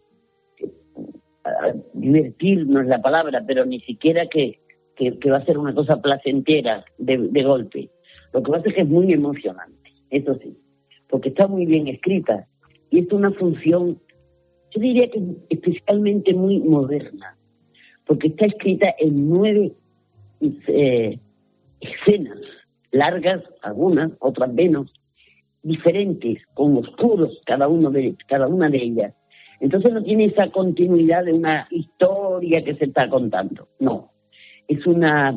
divertir, no es la palabra, pero ni siquiera que va a ser una cosa placentera de golpe. Lo que pasa es que es muy emocionante, eso sí, porque está muy bien escrita y es una función, yo diría que especialmente muy moderna, porque está escrita en 9 escenas largas, algunas, otras menos, diferentes, con oscuros cada una de ellas. Entonces no tiene esa continuidad de una historia que se está contando. No, es una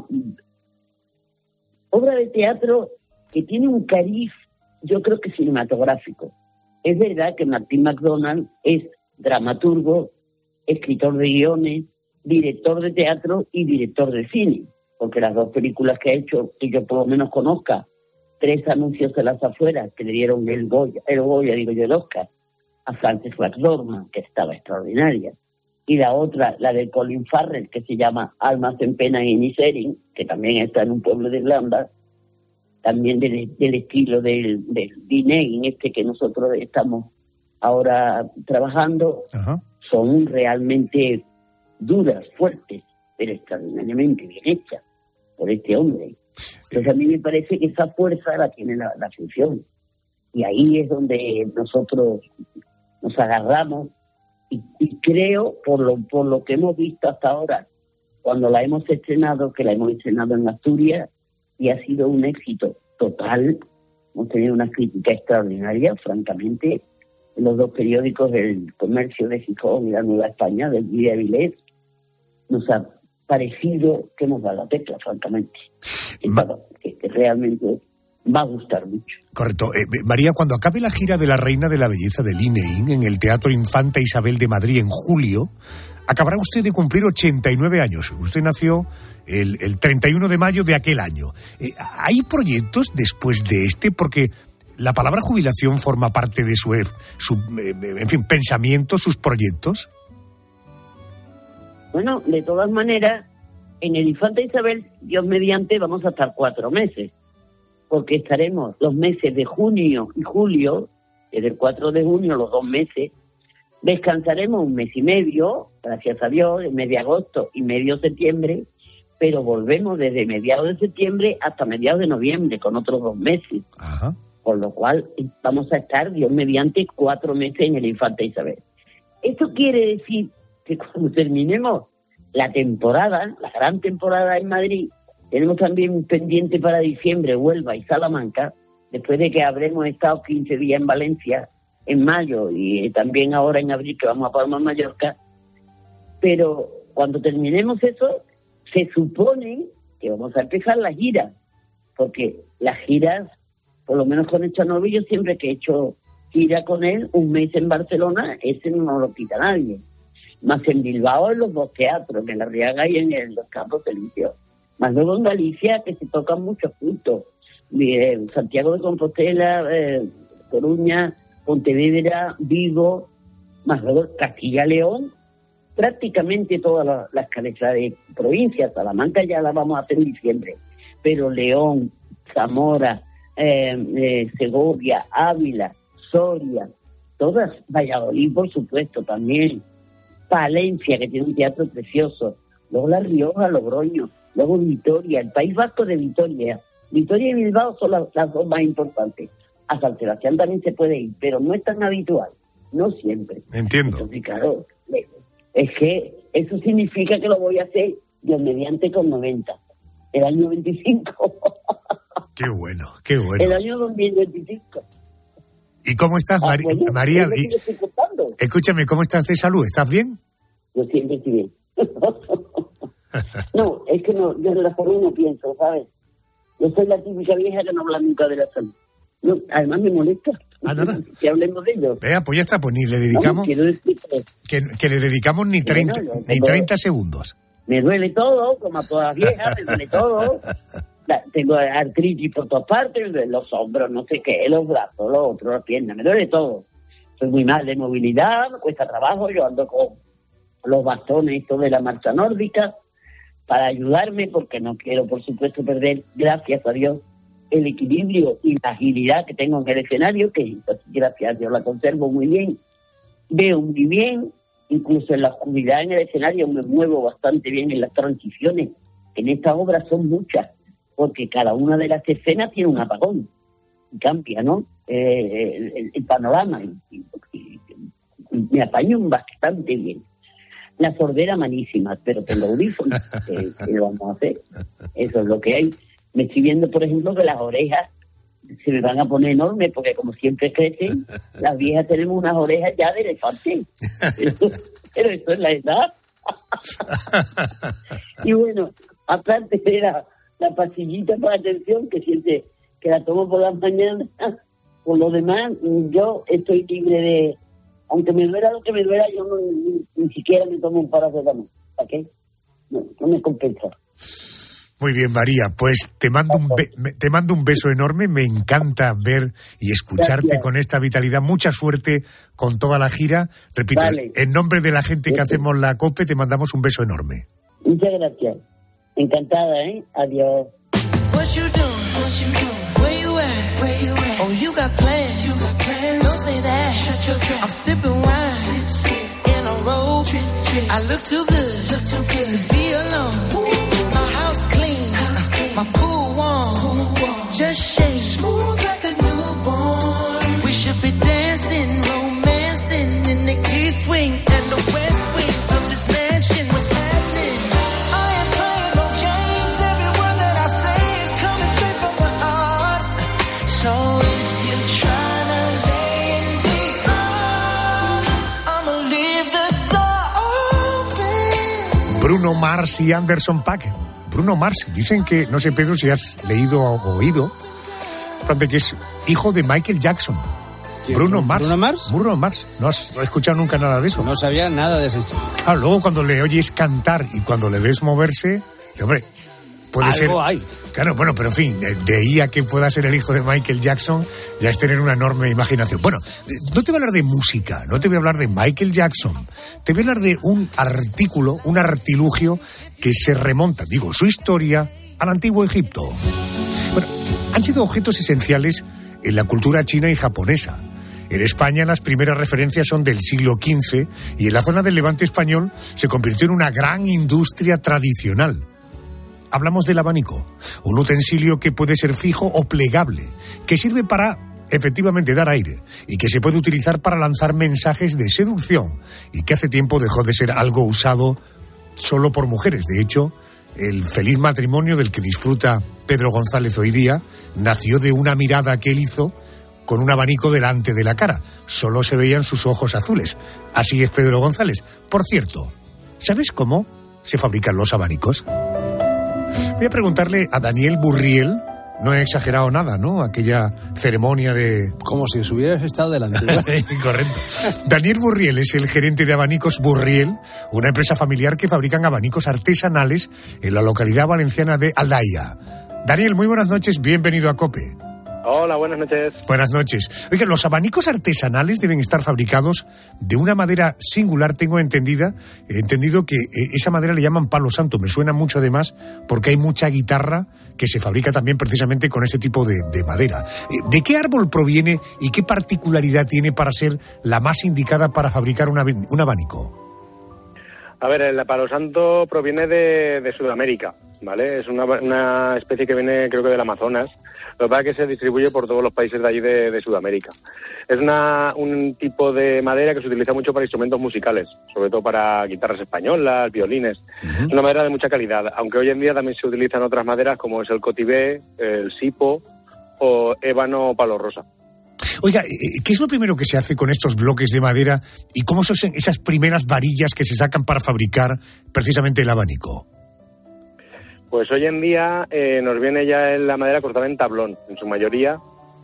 obra de teatro que tiene un cariz, yo creo que cinematográfico. Es verdad que Martin McDonagh es dramaturgo, escritor de guiones, director de teatro y director de cine, porque las 2 películas que ha hecho, que yo por lo menos conozca, 3 anuncios de las afueras que le dieron el Oscar a Frances McDormand, que estaba extraordinaria. y la otra, la de Colin Farrell, que se llama Almas en Pena en Inisherin, que también está en un pueblo de Irlanda, también del estilo del D-Negin, que nosotros estamos ahora trabajando. Ajá. Son realmente duras, fuertes, pero extraordinariamente bien hechas por este hombre. Entonces a mí me parece que esa fuerza la tiene la ficción. Y ahí es donde nosotros nos agarramos y creo, por lo que hemos visto hasta ahora, cuando la hemos estrenado, que la hemos estrenado en Asturias, y ha sido un éxito total. Hemos tenido una crítica extraordinaria, francamente, en los dos periódicos del Comercio de Gijón y la Nueva España, del Día de Avilés. Nos ha parecido que hemos dado la tecla, francamente. Que realmente va a gustar mucho. Correcto. María, cuando acabe la gira de la Reina de la Belleza del INEIN en el Teatro Infanta Isabel de Madrid en julio, acabará usted de cumplir 89 años. Usted nació el 31 de mayo de aquel año. ¿Hay proyectos después de este? Porque la palabra jubilación forma parte de su pensamiento, sus proyectos. Bueno, de todas maneras, en el Infanta Isabel, Dios mediante, vamos a estar 4 meses, porque estaremos los meses de junio y julio, desde el 4 de junio, los 2 meses, descansaremos 1 mes y medio, gracias a Dios, el mes de agosto y medio septiembre, pero volvemos desde mediados de septiembre hasta mediados de noviembre, con otros 2 meses. Ajá. Con lo cual vamos a estar, Dios mediante, 4 meses en el Infanta Isabel. Esto quiere decir que cuando terminemos la temporada, la gran temporada en Madrid, tenemos también pendiente para diciembre Huelva y Salamanca, después de que habremos estado 15 días en Valencia, en mayo, y también ahora en abril, que vamos a Palma de Mallorca. Pero cuando terminemos eso, se supone que vamos a empezar la gira, porque las giras, por lo menos con Echanovi, yo siempre que he hecho gira con él, 1 mes en Barcelona, ese no lo quita nadie. Más en Bilbao, en los 2 teatros, en la Arriaga y en los Campos Elíseos. Más luego en Galicia, que se tocan muchos puntos. Santiago de Compostela, Coruña, Pontevedra, Vigo, más luego Castilla-León, prácticamente todas las cabezas de provincias. Salamanca ya la vamos a hacer en diciembre, pero León, Zamora, Segovia, Ávila, Soria, todas, Valladolid por supuesto también, Palencia, que tiene un teatro precioso, luego La Rioja, Logroño, luego Vitoria, el País Vasco de Vitoria y Bilbao son las 2 más importantes. A San Sebastián también se puede ir, pero no es tan habitual, no siempre. Entiendo. Entonces, claro, es que eso significa que lo voy a hacer Dios mediante con 90, el año 25. Qué bueno, qué bueno. El año 2025. ¿Y cómo estás, Bueno, María? es lo que yo estoy contando. Escúchame, ¿cómo estás de salud? ¿Estás bien? Yo siempre estoy bien. No, es que no, yo de la forma no pienso, ¿sabes? Yo soy la típica vieja que no habla nunca de la salud. No, además me molesta nada. que hablemos de ello. Vea, pues ya está, pues ni le dedicamos... Quiero decir que le dedicamos ni 30, ni 30 segundos. Me duele todo, como a todas viejas, me duele todo. Tengo artritis por todas partes, los hombros, no sé qué, los brazos, los otros, las piernas, me duele todo. Soy muy mal de movilidad, me cuesta trabajo, yo ando con los bastones de la marcha nórdica para ayudarme, porque no quiero, por supuesto, perder, gracias a Dios, el equilibrio y la agilidad que tengo en el escenario, que gracias a Dios la conservo muy bien. Veo muy bien, incluso en la oscuridad en el escenario me muevo bastante bien en las transiciones. En esta obra son muchas, porque cada una de las escenas tiene un apagón y cambia, ¿no? El panorama y me apaño bastante bien. La sordera malísima, pero tengo audífonos, ¿qué lo vamos a hacer? Eso es lo que hay. Me estoy viendo, por ejemplo, que las orejas se me van a poner enormes, porque como siempre crecen, las viejas tenemos unas orejas ya de elefante. Pero eso es la edad. Y bueno, aparte de la pastillita para atención, que siente que la tomo por las mañanas, por lo demás, yo estoy libre de... Aunque me duela lo que me duela, yo ni siquiera me tomo un paracetamol. ¿Para qué? No me compensa. Muy bien, María, pues te mando un beso enorme, me encanta ver y escucharte Gracias. con esta vitalidad, mucha suerte con toda la gira, repito, Vale. en nombre de la gente que hacemos la COPE te mandamos un beso enorme. Muchas gracias. Encantada, ¿eh? Adiós. What you doing? What you doing? Where you at? Where you at? Oh, you got plans. You got plans. Don't say that. Shut your trap. I'm sipping wine. Sip, sip. In a robe. Trip, trip. I look too good. Look too good to be alone. My house clean. House clean. My pool warm. Pool warm. Just shake. Smooth like a newborn. We should be dancing, romancing in the east wing and the west wing of this mansion. What's happening? I ain't playing no games. Every word that I say is coming straight from the heart. So if you're trying to lay in these arms, I'ma leave the door open. Bruno Mars y Anderson .Paak. Bruno Mars, dicen que, no sé Pedro si has leído o oído, de que es hijo de Michael Jackson. Bruno Mars. ¿Bruno Mars? Bruno Mars. ¿No has escuchado nunca nada de eso? No sabía nada de esa historia. Ah, luego cuando le oyes cantar y cuando le ves moverse, hombre, puede Algo ser... hay. Claro, bueno, pero en fin, de ahí a que pueda ser el hijo de Michael Jackson, ya es tener una enorme imaginación. Bueno, no te voy a hablar de música, no te voy a hablar de Michael Jackson, te voy a hablar de un artículo, un artilugio que se remonta, digo, su historia, al antiguo Egipto. Bueno, han sido objetos esenciales en la cultura china y japonesa. En España las primeras referencias son del siglo XV y en la zona del Levante español se convirtió en una gran industria tradicional. Hablamos del abanico, un utensilio que puede ser fijo o plegable, que sirve para efectivamente dar aire y que se puede utilizar para lanzar mensajes de seducción y que hace tiempo dejó de ser algo usado solo por mujeres. De hecho, el feliz matrimonio del que disfruta Pedro González hoy día nació de una mirada que él hizo con un abanico delante de la cara. Solo se veían sus ojos azules. Así es Pedro González. Por cierto, ¿sabes cómo se fabrican los abanicos? Voy a preguntarle a Daniel Burriel, no he exagerado nada, ¿no? Aquella ceremonia de... Como si os hubieras estado delante. Correcto. Daniel Burriel es el gerente de Abanicos Burriel, una empresa familiar que fabrican abanicos artesanales en la localidad valenciana de Aldaya. Daniel, muy buenas noches, bienvenido a COPE. Hola, buenas noches. Buenas noches. Oiga, los abanicos artesanales deben estar fabricados de una madera singular, tengo entendido que esa madera le llaman palo santo, me suena mucho además porque hay mucha guitarra que se fabrica también precisamente con este tipo de madera. ¿De qué árbol proviene y qué particularidad tiene para ser la más indicada para fabricar un abanico? A ver, el palo santo proviene de Sudamérica, ¿vale? Es una especie que viene, creo que del Amazonas. Lo que pasa es que se distribuye por todos los países de allí de Sudamérica. Es un tipo de madera que se utiliza mucho para instrumentos musicales, sobre todo para guitarras españolas, violines. Uh-huh. Es una madera de mucha calidad, aunque hoy en día también se utilizan otras maderas como es el cotibé, el sipo o ébano o palo rosa. Oiga, ¿qué es lo primero que se hace con estos bloques de madera y cómo son esas primeras varillas que se sacan para fabricar precisamente el abanico? Pues hoy en día nos viene ya la madera cortada en tablón, en su mayoría.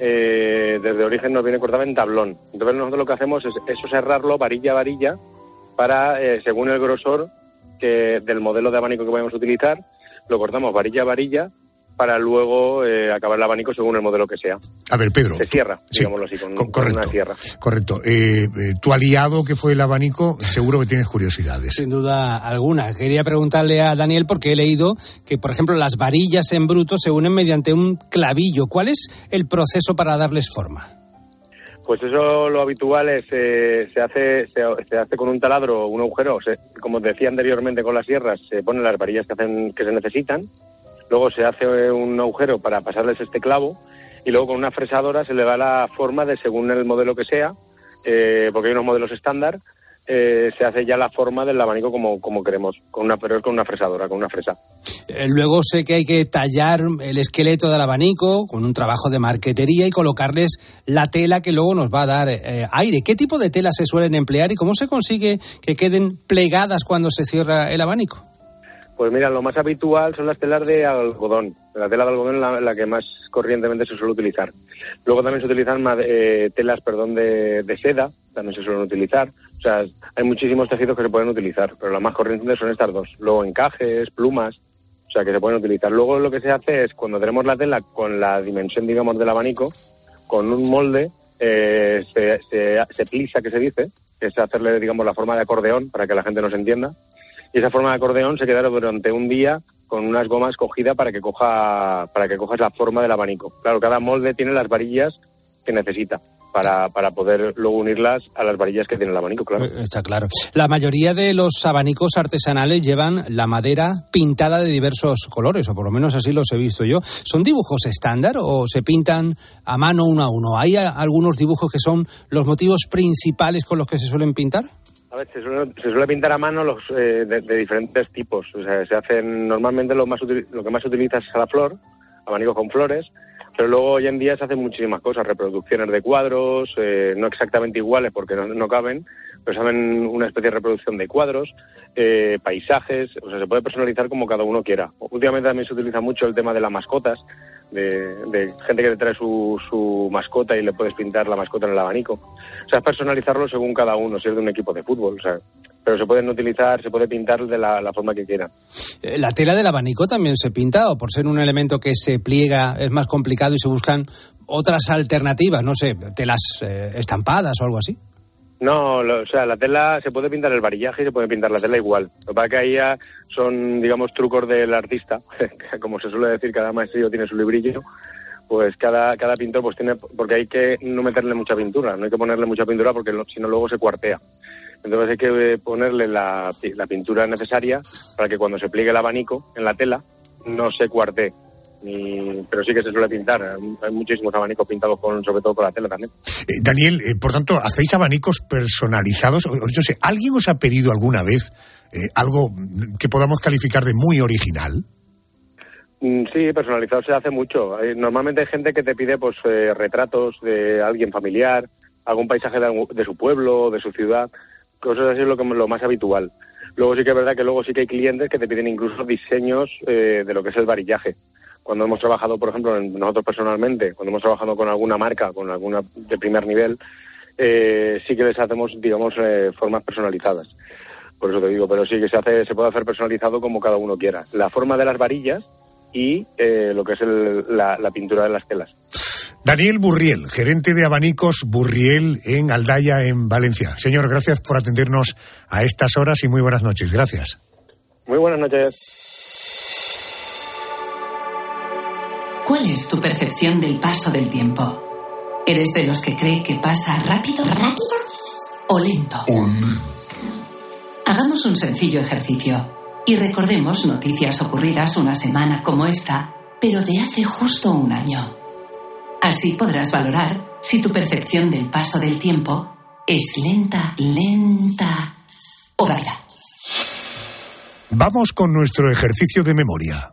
Desde origen nos viene cortada en tablón. Entonces nosotros lo que hacemos es eso, cerrarlo varilla a varilla para, según el grosor del modelo de abanico que vayamos a utilizar, lo cortamos varilla a varilla para luego acabar el abanico según el modelo que sea. A ver, Pedro. Se cierra, sí, digámoslo así, con una sierra. Correcto. Tu aliado, que fue el abanico, seguro que tienes curiosidades. Sin duda alguna. Quería preguntarle a Daniel, porque he leído que, por ejemplo, las varillas en bruto se unen mediante un clavillo. ¿Cuál es el proceso para darles forma? Pues eso, lo habitual es se hace con un taladro o un agujero. Como decía anteriormente con las sierras, se ponen las varillas que se necesitan. Luego se hace un agujero para pasarles este clavo y luego con una fresadora se le da la forma de según el modelo que sea, porque hay unos modelos estándar, se hace ya la forma del abanico como queremos, pero es con una fresadora, con una fresa. Luego sé que hay que tallar el esqueleto del abanico con un trabajo de marquetería y colocarles la tela que luego nos va a dar aire. ¿Qué tipo de telas se suelen emplear y cómo se consigue que queden plegadas cuando se cierra el abanico? Pues mira, lo más habitual son las telas de algodón. La tela de algodón es la que más corrientemente se suele utilizar. Luego también se utilizan telas de seda, también se suelen utilizar. O sea, hay muchísimos tejidos que se pueden utilizar, pero las más corrientes son estas dos. Luego encajes, plumas. O sea, que se pueden utilizar. Luego lo que se hace es, cuando tenemos la tela con la dimensión, digamos, del abanico, con un molde, se plisa, que se dice, que es hacerle, digamos, la forma de acordeón, para que la gente nos entienda. Y esa forma de acordeón se queda durante un día con unas gomas cogidas para que cojas la forma del abanico. Claro, cada molde tiene las varillas que necesita para poder luego unirlas a las varillas que tiene el abanico, claro. Está claro. La mayoría de los abanicos artesanales llevan la madera pintada de diversos colores, o por lo menos así los he visto yo. ¿Son dibujos estándar o se pintan a mano uno a uno? ¿Hay algunos dibujos que son los motivos principales con los que se suelen pintar? A ver, se suele pintar a mano de diferentes tipos. O sea, se hacen normalmente lo que más se utiliza es a la flor, abanicos con flores, pero luego hoy en día se hacen muchísimas cosas, reproducciones de cuadros, no exactamente iguales porque no caben, pero se hacen una especie de reproducción de cuadros, paisajes, o sea, se puede personalizar como cada uno quiera. Últimamente también se utiliza mucho el tema de las mascotas, de gente que te trae su mascota y le puedes pintar la mascota en el abanico. O sea, es personalizarlo según cada uno, si es de un equipo de fútbol, o sea, pero se puede pintar de la forma que quieran. ¿La tela del abanico también se pinta o por ser un elemento que se pliega es más complicado y se buscan otras alternativas, no sé, telas estampadas o algo así? No, o sea, la tela se puede pintar el varillaje y se puede pintar la tela igual. Lo que pasa es que ahí ya son, digamos, trucos del artista, como se suele decir, cada maestrillo tiene su librillo. Pues cada pintor pues tiene, porque hay que no meterle mucha pintura, no hay que ponerle mucha pintura porque si no luego se cuartea. Entonces hay que ponerle la pintura necesaria para que cuando se pliegue el abanico en la tela no se cuartee. Pero sí que se suele pintar. Hay muchísimos abanicos pintados sobre todo con la tela también. Daniel, por tanto, ¿hacéis abanicos personalizados? Yo sé, ¿alguien os ha pedido alguna vez algo que podamos calificar de muy original? Sí, personalizado se hace mucho. Normalmente hay gente que te pide pues retratos de alguien familiar, algún paisaje de su pueblo, de su ciudad, cosas así es lo más habitual. Luego sí que es verdad que luego sí que hay clientes que te piden incluso diseños de lo que es el varillaje. Cuando hemos trabajado, por ejemplo, nosotros personalmente, cuando hemos trabajado con alguna marca, con alguna de primer nivel, sí que les hacemos, digamos, formas personalizadas. Por eso te digo, pero sí que se puede hacer personalizado como cada uno quiera. La forma de las varillas y lo que es la pintura de las telas. Daniel Burriel, gerente de abanicos Burriel en Aldaya, en Valencia. Señor, gracias por atendernos a estas horas y muy buenas noches. Gracias. Muy buenas noches. ¿Cuál es tu percepción del paso del tiempo? ¿Eres de los que cree que pasa rápido o lento? Hagamos un sencillo ejercicio y recordemos noticias ocurridas una semana como esta, pero de hace justo un año. Así podrás valorar si tu percepción del paso del tiempo es lenta o rápida. Vamos con nuestro ejercicio de memoria.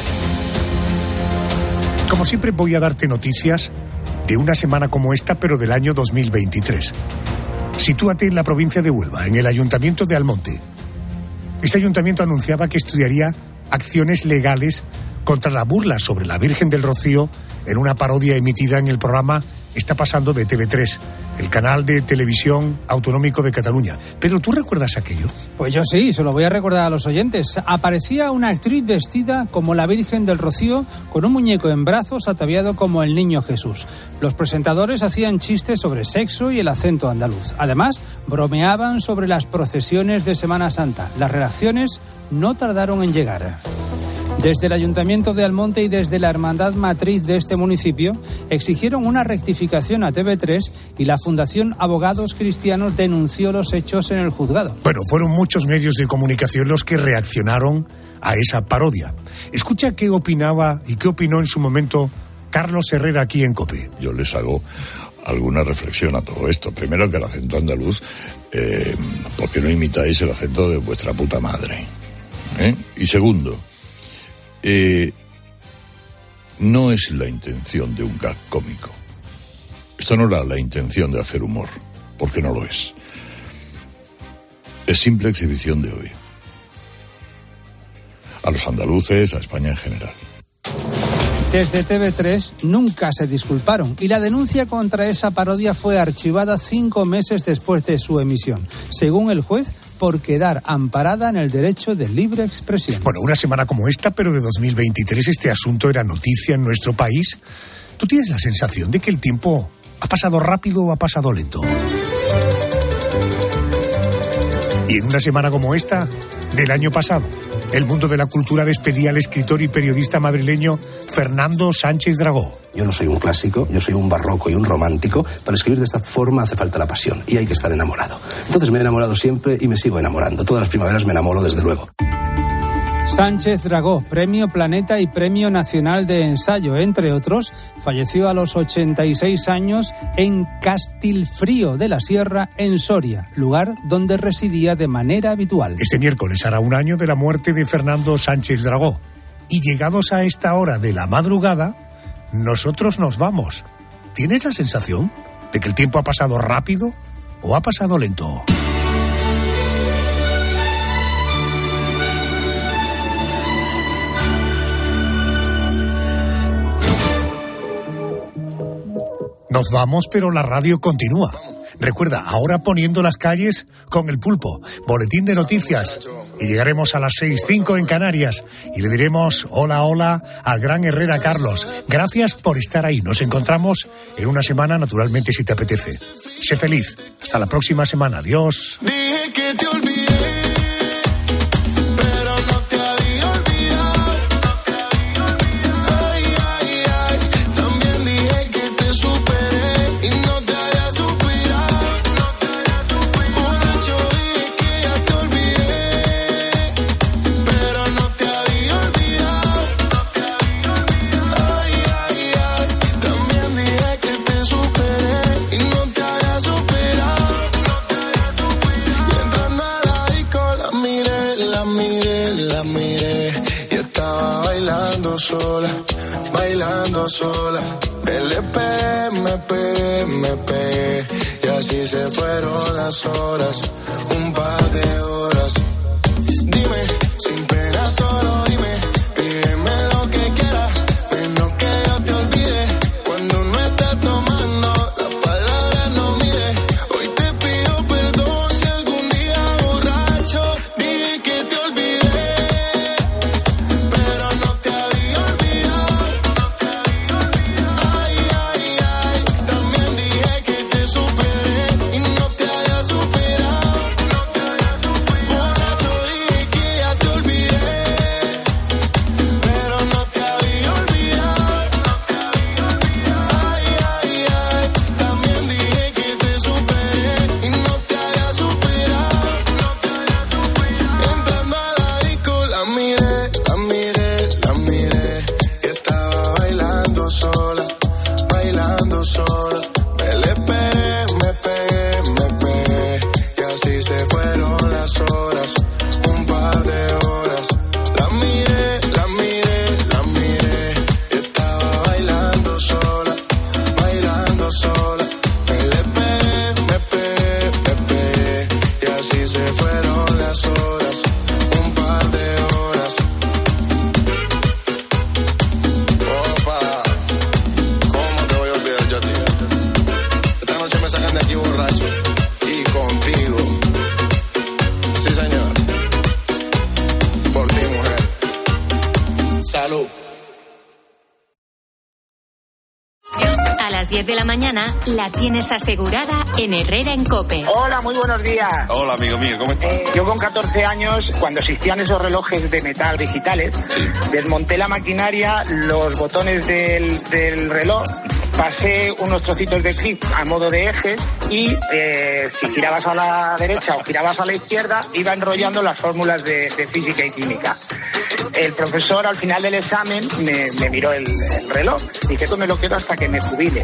Como siempre voy a darte noticias de una semana como esta, pero del año 2023. Sitúate en la provincia de Huelva, en el Ayuntamiento de Almonte. Este ayuntamiento anunciaba que estudiaría acciones legales contra la burla sobre la Virgen del Rocío en una parodia emitida en el programa Está pasando de TV3, el canal de televisión autonómico de Cataluña. Pedro, ¿tú recuerdas aquello? Pues yo sí, se lo voy a recordar a los oyentes. Aparecía una actriz vestida como la Virgen del Rocío, con un muñeco en brazos ataviado como el Niño Jesús. Los presentadores hacían chistes sobre sexo y el acento andaluz. Además, bromeaban sobre las procesiones de Semana Santa. Las reacciones no tardaron en llegar. Desde el Ayuntamiento de Almonte y desde la Hermandad Matriz de este municipio exigieron una rectificación a TV3 y la Fundación Abogados Cristianos denunció los hechos en el juzgado. Bueno, fueron muchos medios de comunicación los que reaccionaron a esa parodia. Escucha qué opinaba y qué opinó en su momento Carlos Herrera aquí en COPE. Yo les hago alguna reflexión a todo esto. Primero, que el acento andaluz, ¿por qué no imitáis el acento de vuestra puta madre? Y segundo, no es la intención de un gag cómico. Esto no era la intención de hacer humor, porque no lo es. Es simple exhibición de hoy. A los andaluces, a España en general. Desde TV3 nunca se disculparon y la denuncia contra esa parodia fue archivada 5 meses después de su emisión. Según el juez, por quedar amparada en el derecho de libre expresión. Bueno, una semana como esta, pero de 2023, este asunto era noticia en nuestro país. ¿Tú tienes la sensación de que el tiempo ha pasado rápido o ha pasado lento? Y en una semana como esta, del año pasado, el mundo de la cultura despedía al escritor y periodista madrileño Fernando Sánchez Dragó. Yo no soy un clásico, yo soy un barroco y un romántico. Para escribir de esta forma hace falta la pasión y hay que estar enamorado. Entonces me he enamorado siempre y me sigo enamorando. Todas las primaveras me enamoro, desde luego. Sánchez Dragó, Premio Planeta y Premio Nacional de Ensayo, entre otros, falleció a los 86 años en Castilfrío de la Sierra, en Soria, lugar donde residía de manera habitual. Este miércoles hará un año de la muerte de Fernando Sánchez Dragó. Y llegados a esta hora de la madrugada, nosotros nos vamos. ¿Tienes la sensación de que el tiempo ha pasado rápido o ha pasado lento? Nos vamos, pero la radio continúa. Recuerda, ahora poniendo las calles con El Pulpo, boletín de noticias. Y llegaremos a las 6:05 en Canarias. Y le diremos hola, hola al gran Herrera Carlos. Gracias por estar ahí. Nos encontramos en una semana, naturalmente, si te apetece. Sé feliz. Hasta la próxima semana. Adiós. Dije que te olvidé, pero no te había olvidado. Ay, ay, ay. También dije que te superé y no te había suspirado. Borracho dije que ya te olvidé, pero no te había olvidado. Ay, ay, ay. También dije que te superé y no te había superado. Y entrando a la disco la miré, la miré, la miré. Y estaba bailando sola, bailando sola. Le pegué, me pegué. Y así se fueron las horas, un par de horas. Dime, sin pena solo dime, pídeme lo que quieras, menos que yo te olvide. Cuando no estés tomando, las palabras no mide. Hoy te pido perdón si algún día borracho dije que te olvidé, pero no te había olvidado. Ay, ay, ay. También dije que te superé y no te había superado. Borracho dije que ya te olvidé, pero no te había olvidado. Ay, ay, ay. También dije que te superé y no te había superado. Entrando a la disco la miré, la miré, la miré. Y estaba bailando sola, bailando sola. Me pegué, me pegué, me pegué. Y así se fueron las horas, un par de horas. La miré, la miré, la miré. Y estaba bailando sola, bailando sola. Me pegué, me pegué, me pegué. Y así se fueron las horas, un par de horas. Opa, ¿cómo te voy a olvidar yo a ti? Esta noche me sacan de aquí borracho y contigo. Sí, señor. Por ti, mujer. Salud. A las 10 de la mañana la tienes asegurada en Herrera en COPE. Hola, muy buenos días. Hola, amigo mío, ¿cómo estás? Yo con 14 años, cuando existían esos relojes de metal digitales, desmonté la maquinaria, los botones del reloj, pasé unos trocitos de clip a modo de ejes y si girabas a la derecha o girabas a la izquierda, iba enrollando las fórmulas de física y química. El profesor al final del examen me miró el reloj y que esto me lo quedo hasta que me jubile.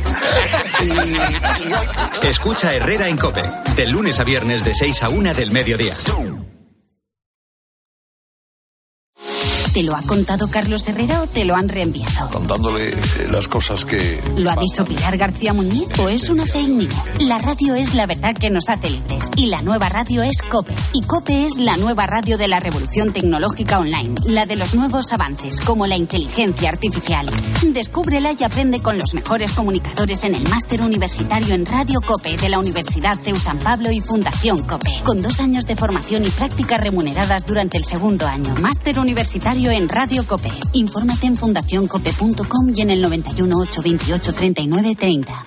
Escucha Herrera en COPE, de lunes a viernes de 6 a 1 del mediodía. ¿Te lo ha contado Carlos Herrera o te lo han reenviado? Contándole las cosas que... ¿Lo ha dicho Pilar García Muñiz o es una fake news? La radio es la verdad que nos hace libres. Y la nueva radio es COPE. Y COPE es la nueva radio de la revolución tecnológica online. La de los nuevos avances, como la inteligencia artificial. Descúbrela y aprende con los mejores comunicadores en el máster universitario en Radio COPE de la Universidad CEU San Pablo y Fundación COPE. Con 2 años de formación y prácticas remuneradas durante el segundo año. Máster universitario en Radio COPE. Infórmate en fundacioncope.com y en el 91 828 39 30.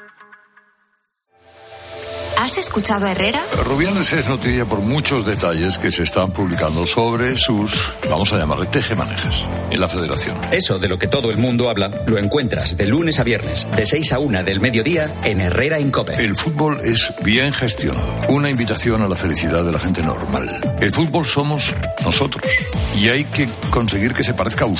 ¿Has escuchado a Herrera? Rubiales es noticia por muchos detalles que se están publicando sobre sus, vamos a llamarle, tejemanejes en la Federación. Eso de lo que todo el mundo habla lo encuentras de lunes a viernes, de 6 a 1 del mediodía en Herrera en COPE. El fútbol es bien gestionado. Una invitación a la felicidad de la gente normal. El fútbol somos nosotros. Y hay que conseguir que se parezca a